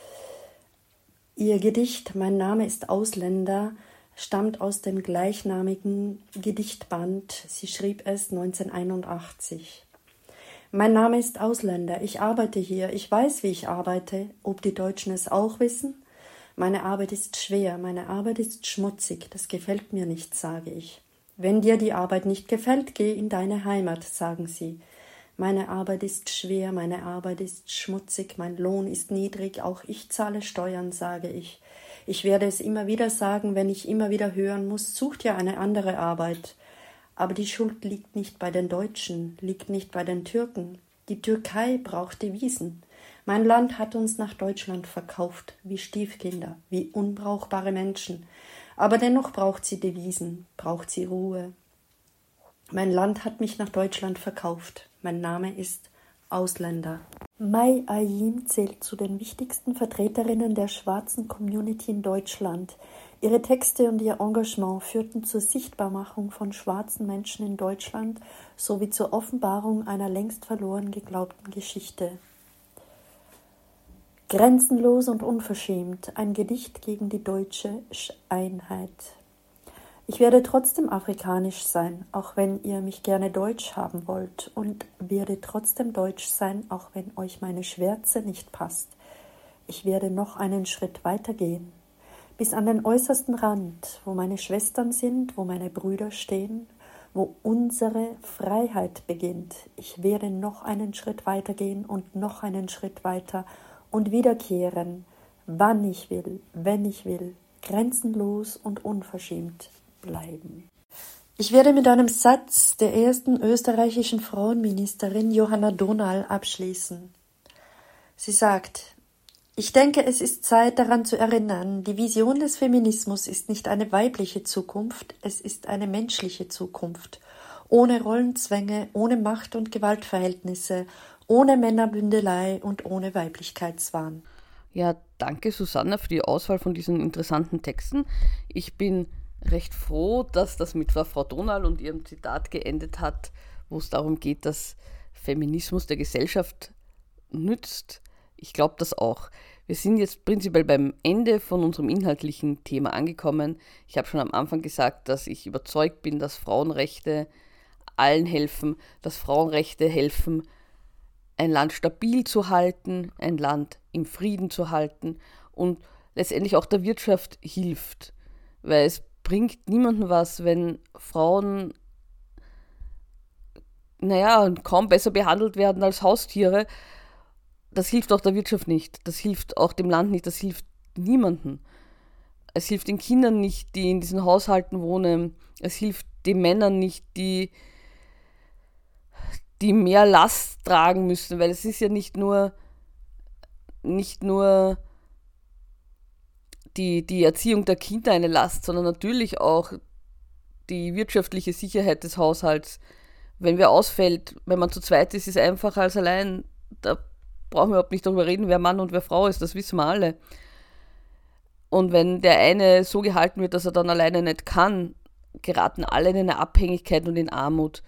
Speaker 6: Ihr Gedicht »Mein Name ist Ausländer« stammt aus dem gleichnamigen Gedichtband. Sie schrieb es 1981. »Mein Name ist Ausländer, ich arbeite hier, ich weiß, wie ich arbeite, ob die Deutschen es auch wissen? Meine Arbeit ist schwer, meine Arbeit ist schmutzig, das gefällt mir nicht, sage ich. Wenn dir die Arbeit nicht gefällt, geh in deine Heimat, sagen sie. Meine Arbeit ist schwer, meine Arbeit ist schmutzig, mein Lohn ist niedrig, auch ich zahle Steuern, sage ich. Ich werde es immer wieder sagen, wenn ich immer wieder hören muss, such dir eine andere Arbeit. Aber die Schuld liegt nicht bei den Deutschen, liegt nicht bei den Türken. Die Türkei braucht Devisen. Mein Land hat uns nach Deutschland verkauft, wie Stiefkinder, wie unbrauchbare Menschen. Aber dennoch braucht sie Devisen, braucht sie Ruhe. Mein Land hat mich nach Deutschland verkauft. Mein Name ist Ausländer. Mai Ayim zählt zu den wichtigsten Vertreterinnen der schwarzen Community in Deutschland. Ihre Texte und ihr Engagement führten zur Sichtbarmachung von schwarzen Menschen in Deutschland sowie zur Offenbarung einer längst verloren geglaubten Geschichte. Grenzenlos und unverschämt, ein Gedicht gegen die deutsche Einheit. Ich werde trotzdem afrikanisch sein, auch wenn ihr mich gerne deutsch haben wollt, und werde trotzdem deutsch sein, auch wenn euch meine Schwärze nicht passt. Ich werde noch einen Schritt weiter gehen, bis an den äußersten Rand, wo meine Schwestern sind, wo meine Brüder stehen, wo unsere Freiheit beginnt. Ich werde noch einen Schritt weiter gehen und noch einen Schritt weiter und wiederkehren, wann ich will, wenn ich will, grenzenlos und unverschämt bleiben. Ich werde mit einem Satz der ersten österreichischen Frauenministerin Johanna Dohnal abschließen. Sie sagt: Ich denke, es ist Zeit, daran zu erinnern, die Vision des Feminismus ist nicht eine weibliche Zukunft, es ist eine menschliche Zukunft. Ohne Rollenzwänge, ohne Macht- und Gewaltverhältnisse, ohne Männerbündelei und ohne Weiblichkeitswahn.
Speaker 2: Ja, danke Susanna für die Auswahl von diesen interessanten Texten. Ich bin recht froh, dass das mit Frau Donal und ihrem Zitat geendet hat, wo es darum geht, dass Feminismus der Gesellschaft nützt. Ich glaube das auch. Wir sind jetzt prinzipiell beim Ende von unserem inhaltlichen Thema angekommen. Ich habe schon am Anfang gesagt, dass ich überzeugt bin, dass Frauenrechte allen helfen, dass Frauenrechte helfen, ein Land stabil zu halten, ein Land im Frieden zu halten und letztendlich auch der Wirtschaft hilft. Weil es bringt niemandem was, wenn Frauen kaum besser behandelt werden als Haustiere. Das hilft auch der Wirtschaft nicht, das hilft auch dem Land nicht, das hilft niemandem. Es hilft den Kindern nicht, die in diesen Haushalten wohnen, es hilft den Männern nicht, die mehr Last tragen müssen, weil es ist ja nicht nur die Erziehung der Kinder eine Last, sondern natürlich auch die wirtschaftliche Sicherheit des Haushalts. Wenn wer ausfällt, wenn man zu zweit ist, ist es einfacher als allein. Da brauchen wir überhaupt nicht darüber reden, wer Mann und wer Frau ist, das wissen wir alle. Und wenn der eine so gehalten wird, dass er dann alleine nicht kann, geraten alle in eine Abhängigkeit und in Armut.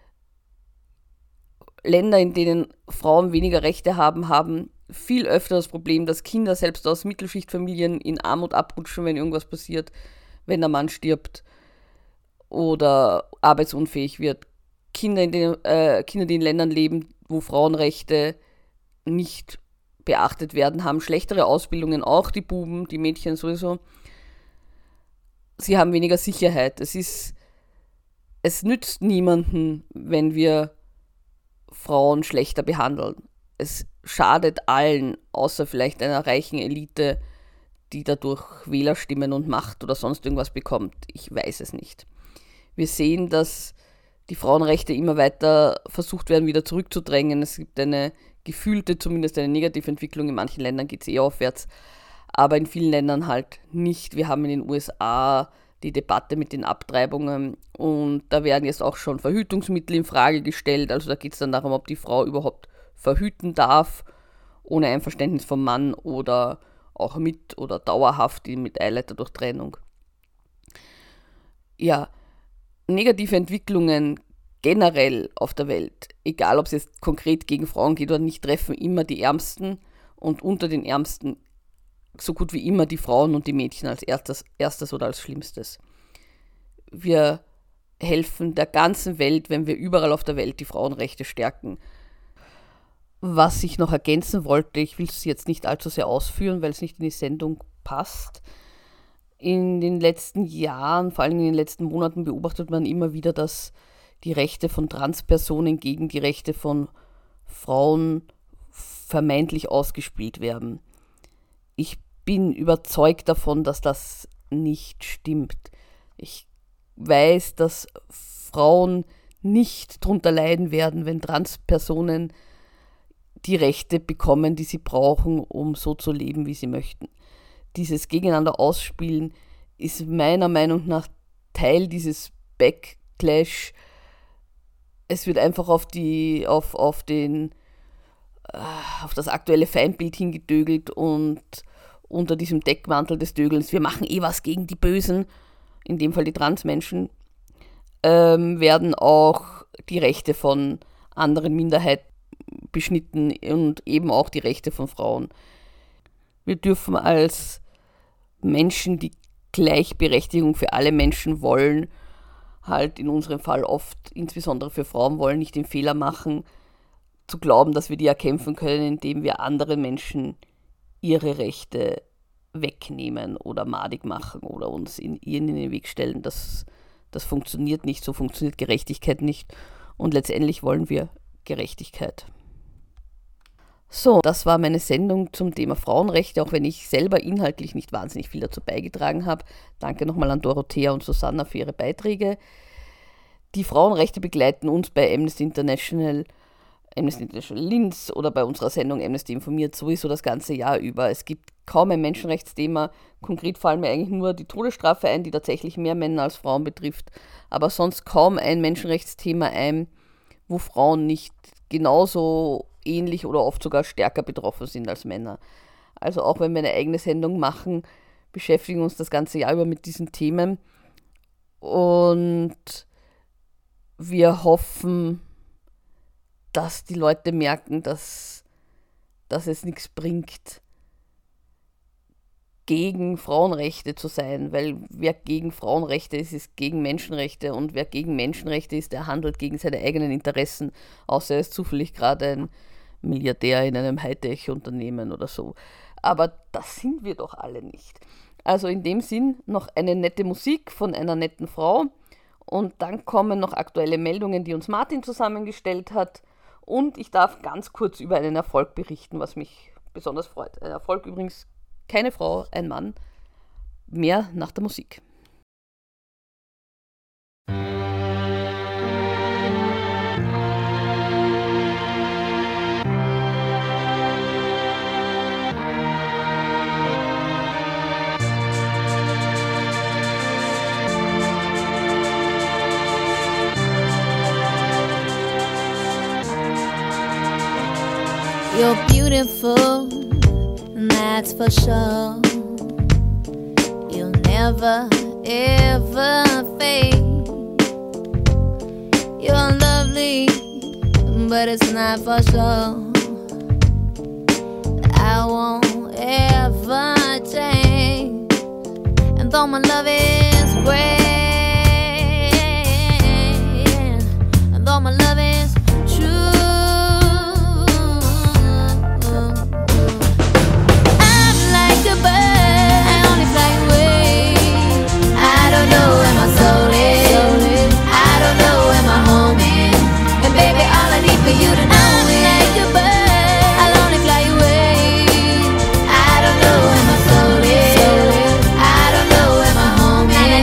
Speaker 2: Länder, in denen Frauen weniger Rechte haben, haben viel öfter das Problem, dass Kinder selbst aus Mittelschichtfamilien in Armut abrutschen, wenn irgendwas passiert, wenn der Mann stirbt oder arbeitsunfähig wird. Kinder, die in Ländern leben, wo Frauenrechte nicht beachtet werden, haben schlechtere Ausbildungen, auch die Buben, die Mädchen sowieso. Sie haben weniger Sicherheit. Es nützt niemanden, wenn wir Frauen schlechter behandeln. Es schadet allen, außer vielleicht einer reichen Elite, die dadurch Wählerstimmen und Macht oder sonst irgendwas bekommt. Ich weiß es nicht. Wir sehen, dass die Frauenrechte immer weiter versucht werden, wieder zurückzudrängen. Es gibt eine gefühlte, zumindest eine Negativentwicklung. In manchen Ländern geht es eher aufwärts, aber in vielen Ländern halt nicht. Wir haben in den USA die Debatte mit den Abtreibungen und da werden jetzt auch schon Verhütungsmittel in Frage gestellt. Also da geht es dann darum, ob die Frau überhaupt verhüten darf, ohne Einverständnis vom Mann oder auch mit oder dauerhaft mit Eileiterdurchtrennung. Ja, negative Entwicklungen generell auf der Welt, egal ob es jetzt konkret gegen Frauen geht oder nicht, treffen immer die Ärmsten und unter den Ärmsten so gut wie immer die Frauen und die Mädchen als erstes oder als Schlimmstes. Wir helfen der ganzen Welt, wenn wir überall auf der Welt die Frauenrechte stärken. Was ich noch ergänzen wollte, ich will es jetzt nicht allzu sehr ausführen, weil es nicht in die Sendung passt. In den letzten Jahren, vor allem in den letzten Monaten, beobachtet man immer wieder, dass die Rechte von Transpersonen gegen die Rechte von Frauen vermeintlich ausgespielt werden. Ich bin überzeugt davon, dass das nicht stimmt. Ich weiß, dass Frauen nicht darunter leiden werden, wenn Transpersonen die Rechte bekommen, die sie brauchen, um so zu leben, wie sie möchten. Dieses Gegeneinander ausspielen ist meiner Meinung nach Teil dieses Backlash. Es wird einfach auf das aktuelle Feindbild hingedögelt und unter diesem Deckmantel des Dögelns, wir machen was gegen die Bösen, in dem Fall die Transmenschen, werden auch die Rechte von anderen Minderheiten beschnitten und eben auch die Rechte von Frauen. Wir dürfen als Menschen, die Gleichberechtigung für alle Menschen wollen, halt in unserem Fall oft, insbesondere für Frauen wollen, nicht den Fehler machen, zu glauben, dass wir die erkämpfen können, indem wir anderen Menschen ihre Rechte wegnehmen oder madig machen oder uns ihnen in den Weg stellen. Das funktioniert nicht, so funktioniert Gerechtigkeit nicht und letztendlich wollen wir Gerechtigkeit. So, das war meine Sendung zum Thema Frauenrechte, auch wenn ich selber inhaltlich nicht wahnsinnig viel dazu beigetragen habe. Danke nochmal an Dorothea und Susanna für ihre Beiträge. Die Frauenrechte begleiten uns bei Amnesty International Amnesty International Linz oder bei unserer Sendung Amnesty informiert sowieso das ganze Jahr über. Es gibt kaum ein Menschenrechtsthema. Konkret fallen mir eigentlich nur die Todesstrafe ein, die tatsächlich mehr Männer als Frauen betrifft. Aber sonst kaum ein Menschenrechtsthema ein, wo Frauen nicht genauso ähnlich oder oft sogar stärker betroffen sind als Männer. Also auch wenn wir eine eigene Sendung machen, beschäftigen wir uns das ganze Jahr über mit diesen Themen. Und wir hoffen, dass die Leute merken, dass es nichts bringt, gegen Frauenrechte zu sein, weil wer gegen Frauenrechte ist, ist gegen Menschenrechte, und wer gegen Menschenrechte ist, der handelt gegen seine eigenen Interessen, außer er ist zufällig gerade ein Milliardär in einem Hightech-Unternehmen oder so. Aber das sind wir doch alle nicht. Also in dem Sinn noch eine nette Musik von einer netten Frau, und dann kommen noch aktuelle Meldungen, die uns Martin zusammengestellt hat. Und ich darf ganz kurz über einen Erfolg berichten, was mich besonders freut. Ein Erfolg übrigens, keine Frau, ein Mann. Mehr nach der Musik.
Speaker 7: You're beautiful, and that's for sure. You'll never, ever fade. You're lovely, but it's not for sure. I won't ever change. And though my love is great, and though my love is true, a bird, I only fly away. I don't know where my soul is. I don't know where my home is. And baby, all I need for you to know is like a bird, I'll only fly away. I don't know where my soul is. I don't know where my home is.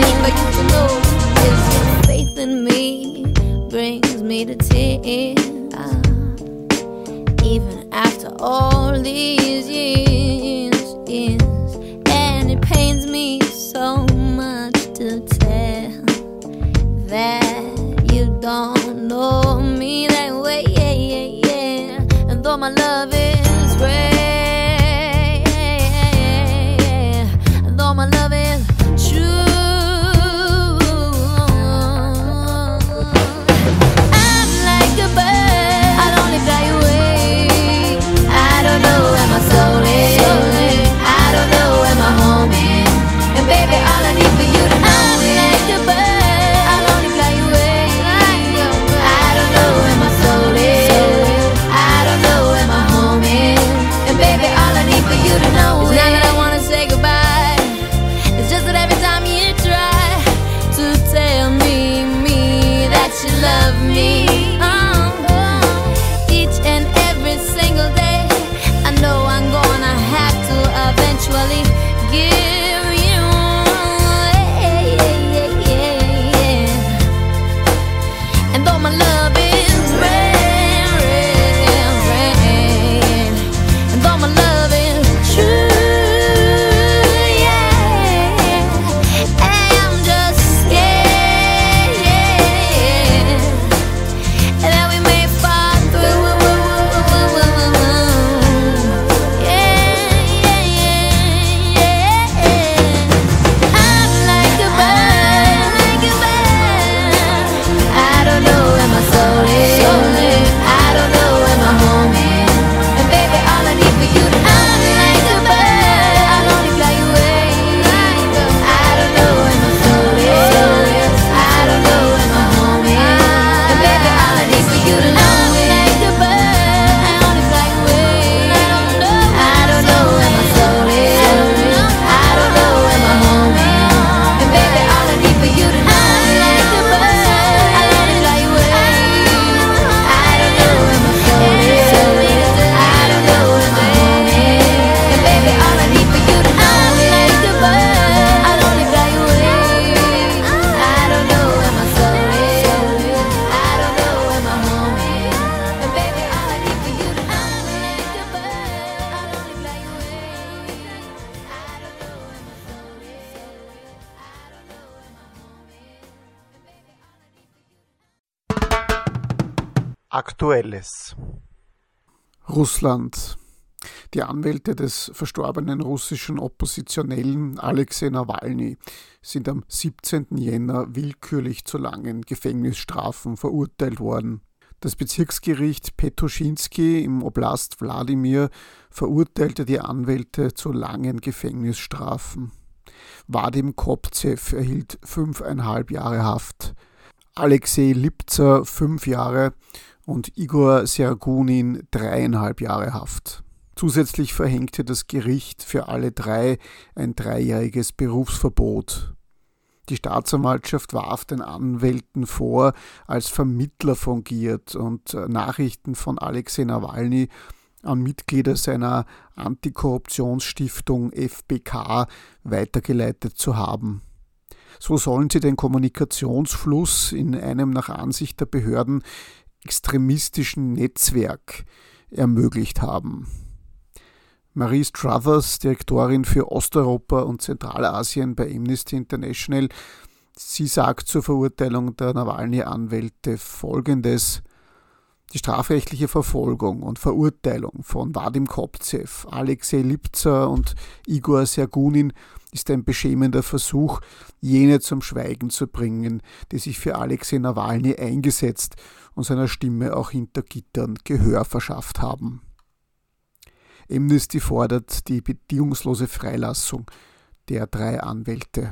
Speaker 1: Aktuelles. Russland. Die Anwälte des verstorbenen russischen Oppositionellen Alexei Nawalny sind am 17. Jänner willkürlich zu langen Gefängnisstrafen verurteilt worden. Das Bezirksgericht Petuschinski im Oblast Wladimir verurteilte die Anwälte zu langen Gefängnisstrafen. Wadim Kopzew erhielt 5,5 Jahre Haft, Alexei Lipzer 5 Jahre und Igor Sergunin 3,5 Jahre Haft. Zusätzlich verhängte das Gericht für alle drei ein 3-jähriges Berufsverbot. Die Staatsanwaltschaft warf den Anwälten vor, als Vermittler fungiert und Nachrichten von Alexei Nawalny an Mitglieder seiner Antikorruptionsstiftung FBK weitergeleitet zu haben. So sollen sie den Kommunikationsfluss in einem nach Ansicht der Behörden extremistischen Netzwerk ermöglicht haben. Marie Struthers, Direktorin für Osteuropa und Zentralasien bei Amnesty International, sie sagt zur Verurteilung der Nawalny-Anwälte Folgendes: Die strafrechtliche Verfolgung und Verurteilung von Wadim Kopzew, Alexei Lipzer und Igor Sergunin ist ein beschämender Versuch, jene zum Schweigen zu bringen, die sich für Alexei Nawalny eingesetzt und seiner Stimme auch hinter Gittern Gehör verschafft haben. Amnesty fordert die bedingungslose Freilassung der 3 Anwälte.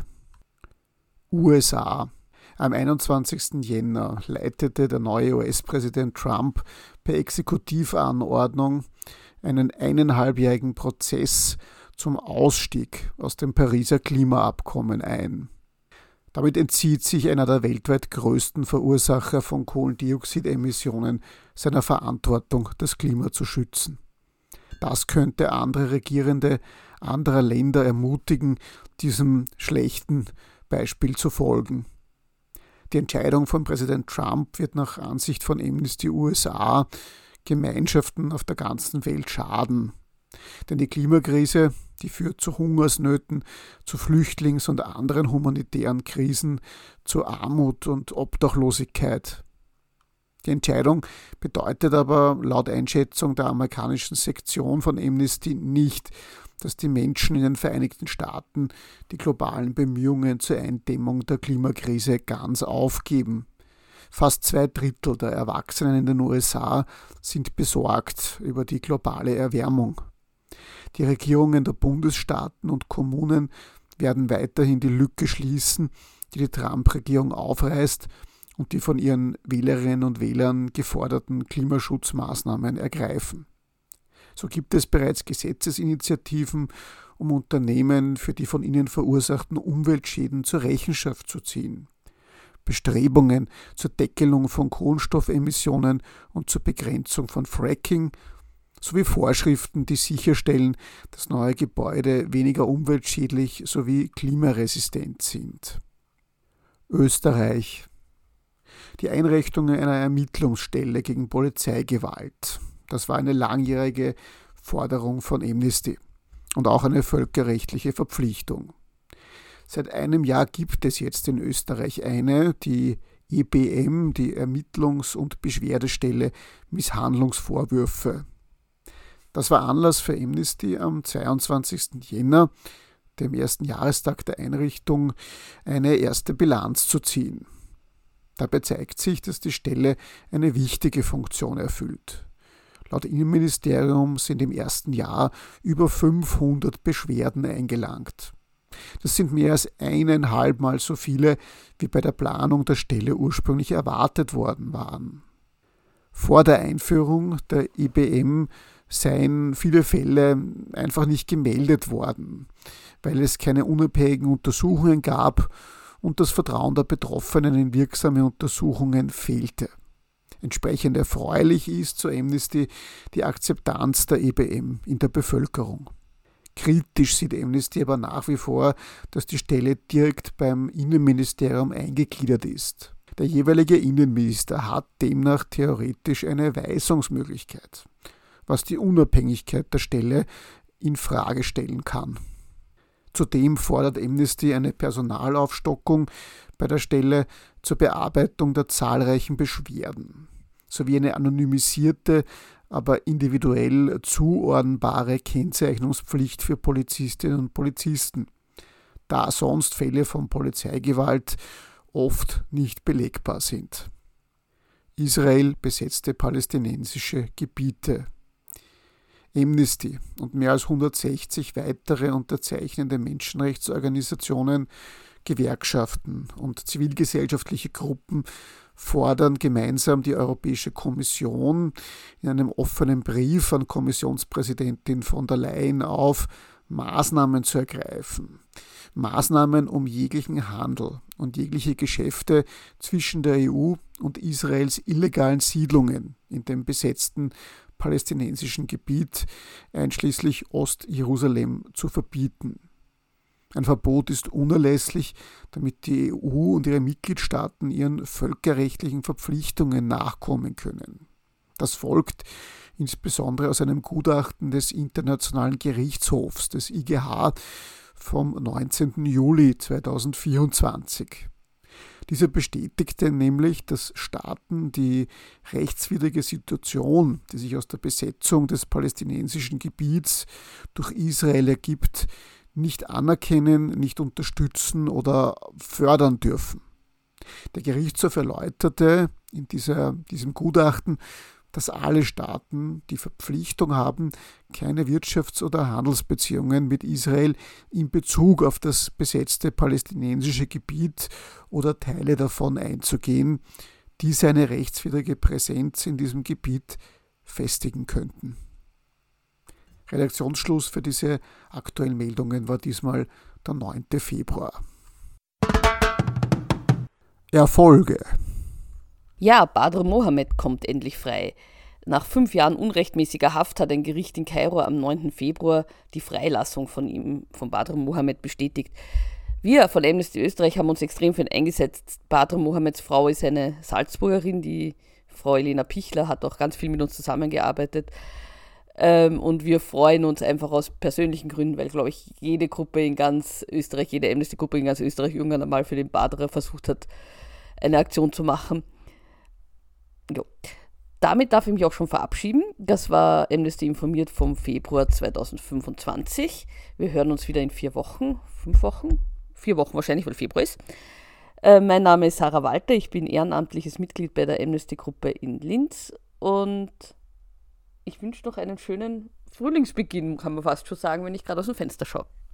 Speaker 1: USA. Am 21. Jänner leitete der neue US-Präsident Trump per Exekutivanordnung einen 1,5-jährigen Prozess zum Ausstieg aus dem Pariser Klimaabkommen ein. Damit entzieht sich einer der weltweit größten Verursacher von Kohlendioxidemissionen seiner Verantwortung, das Klima zu schützen. Das könnte andere Regierende anderer Länder ermutigen, diesem schlechten Beispiel zu folgen. Die Entscheidung von Präsident Trump wird nach Ansicht von Amnesty USA Gemeinschaften auf der ganzen Welt schaden. Denn die Klimakrise, die führt zu Hungersnöten, zu Flüchtlings- und anderen humanitären Krisen, zu Armut und Obdachlosigkeit. Die Entscheidung bedeutet aber laut Einschätzung der amerikanischen Sektion von Amnesty nicht, dass die Menschen in den Vereinigten Staaten die globalen Bemühungen zur Eindämmung der Klimakrise ganz aufgeben. Fast 2/3 der Erwachsenen in den USA sind besorgt über die globale Erwärmung. Die Regierungen der Bundesstaaten und Kommunen werden weiterhin die Lücke schließen, die die Trump-Regierung aufreißt und die von ihren Wählerinnen und Wählern geforderten Klimaschutzmaßnahmen ergreifen. So gibt es bereits Gesetzesinitiativen, um Unternehmen für die von ihnen verursachten Umweltschäden zur Rechenschaft zu ziehen. Bestrebungen zur Deckelung von Kohlenstoffemissionen und zur Begrenzung von Fracking sowie Vorschriften, die sicherstellen, dass neue Gebäude weniger umweltschädlich sowie klimaresistent sind. Österreich. Die Einrichtung einer Ermittlungsstelle gegen Polizeigewalt. Das war eine langjährige Forderung von Amnesty und auch eine völkerrechtliche Verpflichtung. Seit einem Jahr gibt es jetzt in Österreich die EBM, die Ermittlungs- und Beschwerdestelle Misshandlungsvorwürfe. Das war Anlass für Amnesty am 22. Jänner, dem ersten Jahrestag der Einrichtung, eine erste Bilanz zu ziehen. Dabei zeigt sich, dass die Stelle eine wichtige Funktion erfüllt. Laut Innenministerium sind im ersten Jahr über 500 Beschwerden eingelangt. Das sind mehr als 1,5 Mal so viele, wie bei der Planung der Stelle ursprünglich erwartet worden waren. Vor der Einführung der IBM seien viele Fälle einfach nicht gemeldet worden, weil es keine unabhängigen Untersuchungen gab und das Vertrauen der Betroffenen in wirksame Untersuchungen fehlte. Entsprechend erfreulich ist, so Amnesty, die Akzeptanz der EBM in der Bevölkerung. Kritisch sieht Amnesty aber nach wie vor, dass die Stelle direkt beim Innenministerium eingegliedert ist. Der jeweilige Innenminister hat demnach theoretisch eine Weisungsmöglichkeit, was die Unabhängigkeit der Stelle in Frage stellen kann. Zudem fordert Amnesty eine Personalaufstockung bei der Stelle zur Bearbeitung der zahlreichen Beschwerden. sowie eine anonymisierte, aber individuell zuordnbare Kennzeichnungspflicht für Polizistinnen und Polizisten, da sonst Fälle von Polizeigewalt oft nicht belegbar sind. Israel besetzte palästinensische Gebiete. Amnesty und mehr als 160 weitere unterzeichnende Menschenrechtsorganisationen, Gewerkschaften und zivilgesellschaftliche Gruppen fordern gemeinsam die Europäische Kommission in einem offenen Brief an Kommissionspräsidentin von der Leyen auf, Maßnahmen zu ergreifen. Maßnahmen, um jeglichen Handel und jegliche Geschäfte zwischen der EU und Israels illegalen Siedlungen in dem besetzten palästinensischen Gebiet, einschließlich Ostjerusalem, zu verbieten. Ein Verbot ist unerlässlich, damit die EU und ihre Mitgliedstaaten ihren völkerrechtlichen Verpflichtungen nachkommen können. Das folgt insbesondere aus einem Gutachten des Internationalen Gerichtshofs, des IGH, vom 19. Juli 2024. Dieser bestätigte nämlich, dass Staaten die rechtswidrige Situation, die sich aus der Besetzung des palästinensischen Gebiets durch Israel ergibt, nicht anerkennen, nicht unterstützen oder fördern dürfen. Der Gerichtshof erläuterte in diesem Gutachten, dass alle Staaten die Verpflichtung haben, keine Wirtschafts- oder Handelsbeziehungen mit Israel in Bezug auf das besetzte palästinensische Gebiet oder Teile davon einzugehen, die seine rechtswidrige Präsenz in diesem Gebiet festigen könnten. Redaktionsschluss für diese aktuellen Meldungen war diesmal der 9. Februar. Erfolge.
Speaker 2: Ja, Badr Mohammed kommt endlich frei. Nach 5 Jahren unrechtmäßiger Haft hat ein Gericht in Kairo am 9. Februar die Freilassung von Badr Mohammed, bestätigt. Wir von Amnesty Österreich haben uns extrem für ihn eingesetzt. Badr Mohammeds Frau ist eine Salzburgerin, die Frau Elena Pichler hat auch ganz viel mit uns zusammengearbeitet. Und wir freuen uns einfach aus persönlichen Gründen, weil, glaube ich, jede Gruppe in ganz Österreich, jede Amnesty-Gruppe in ganz Österreich irgendwann einmal für den Badr versucht hat, eine Aktion zu machen. Jo. Damit darf ich mich auch schon verabschieden. Das war Amnesty informiert vom Februar 2025. Wir hören uns wieder in 4 Wochen. 5 Wochen? 4 Wochen wahrscheinlich, weil Februar ist. Mein Name ist Sarah Walter. Ich bin ehrenamtliches Mitglied bei der Amnesty-Gruppe in Linz. Und ich wünsche noch einen schönen Frühlingsbeginn, kann man fast schon sagen, wenn ich gerade aus dem Fenster schaue.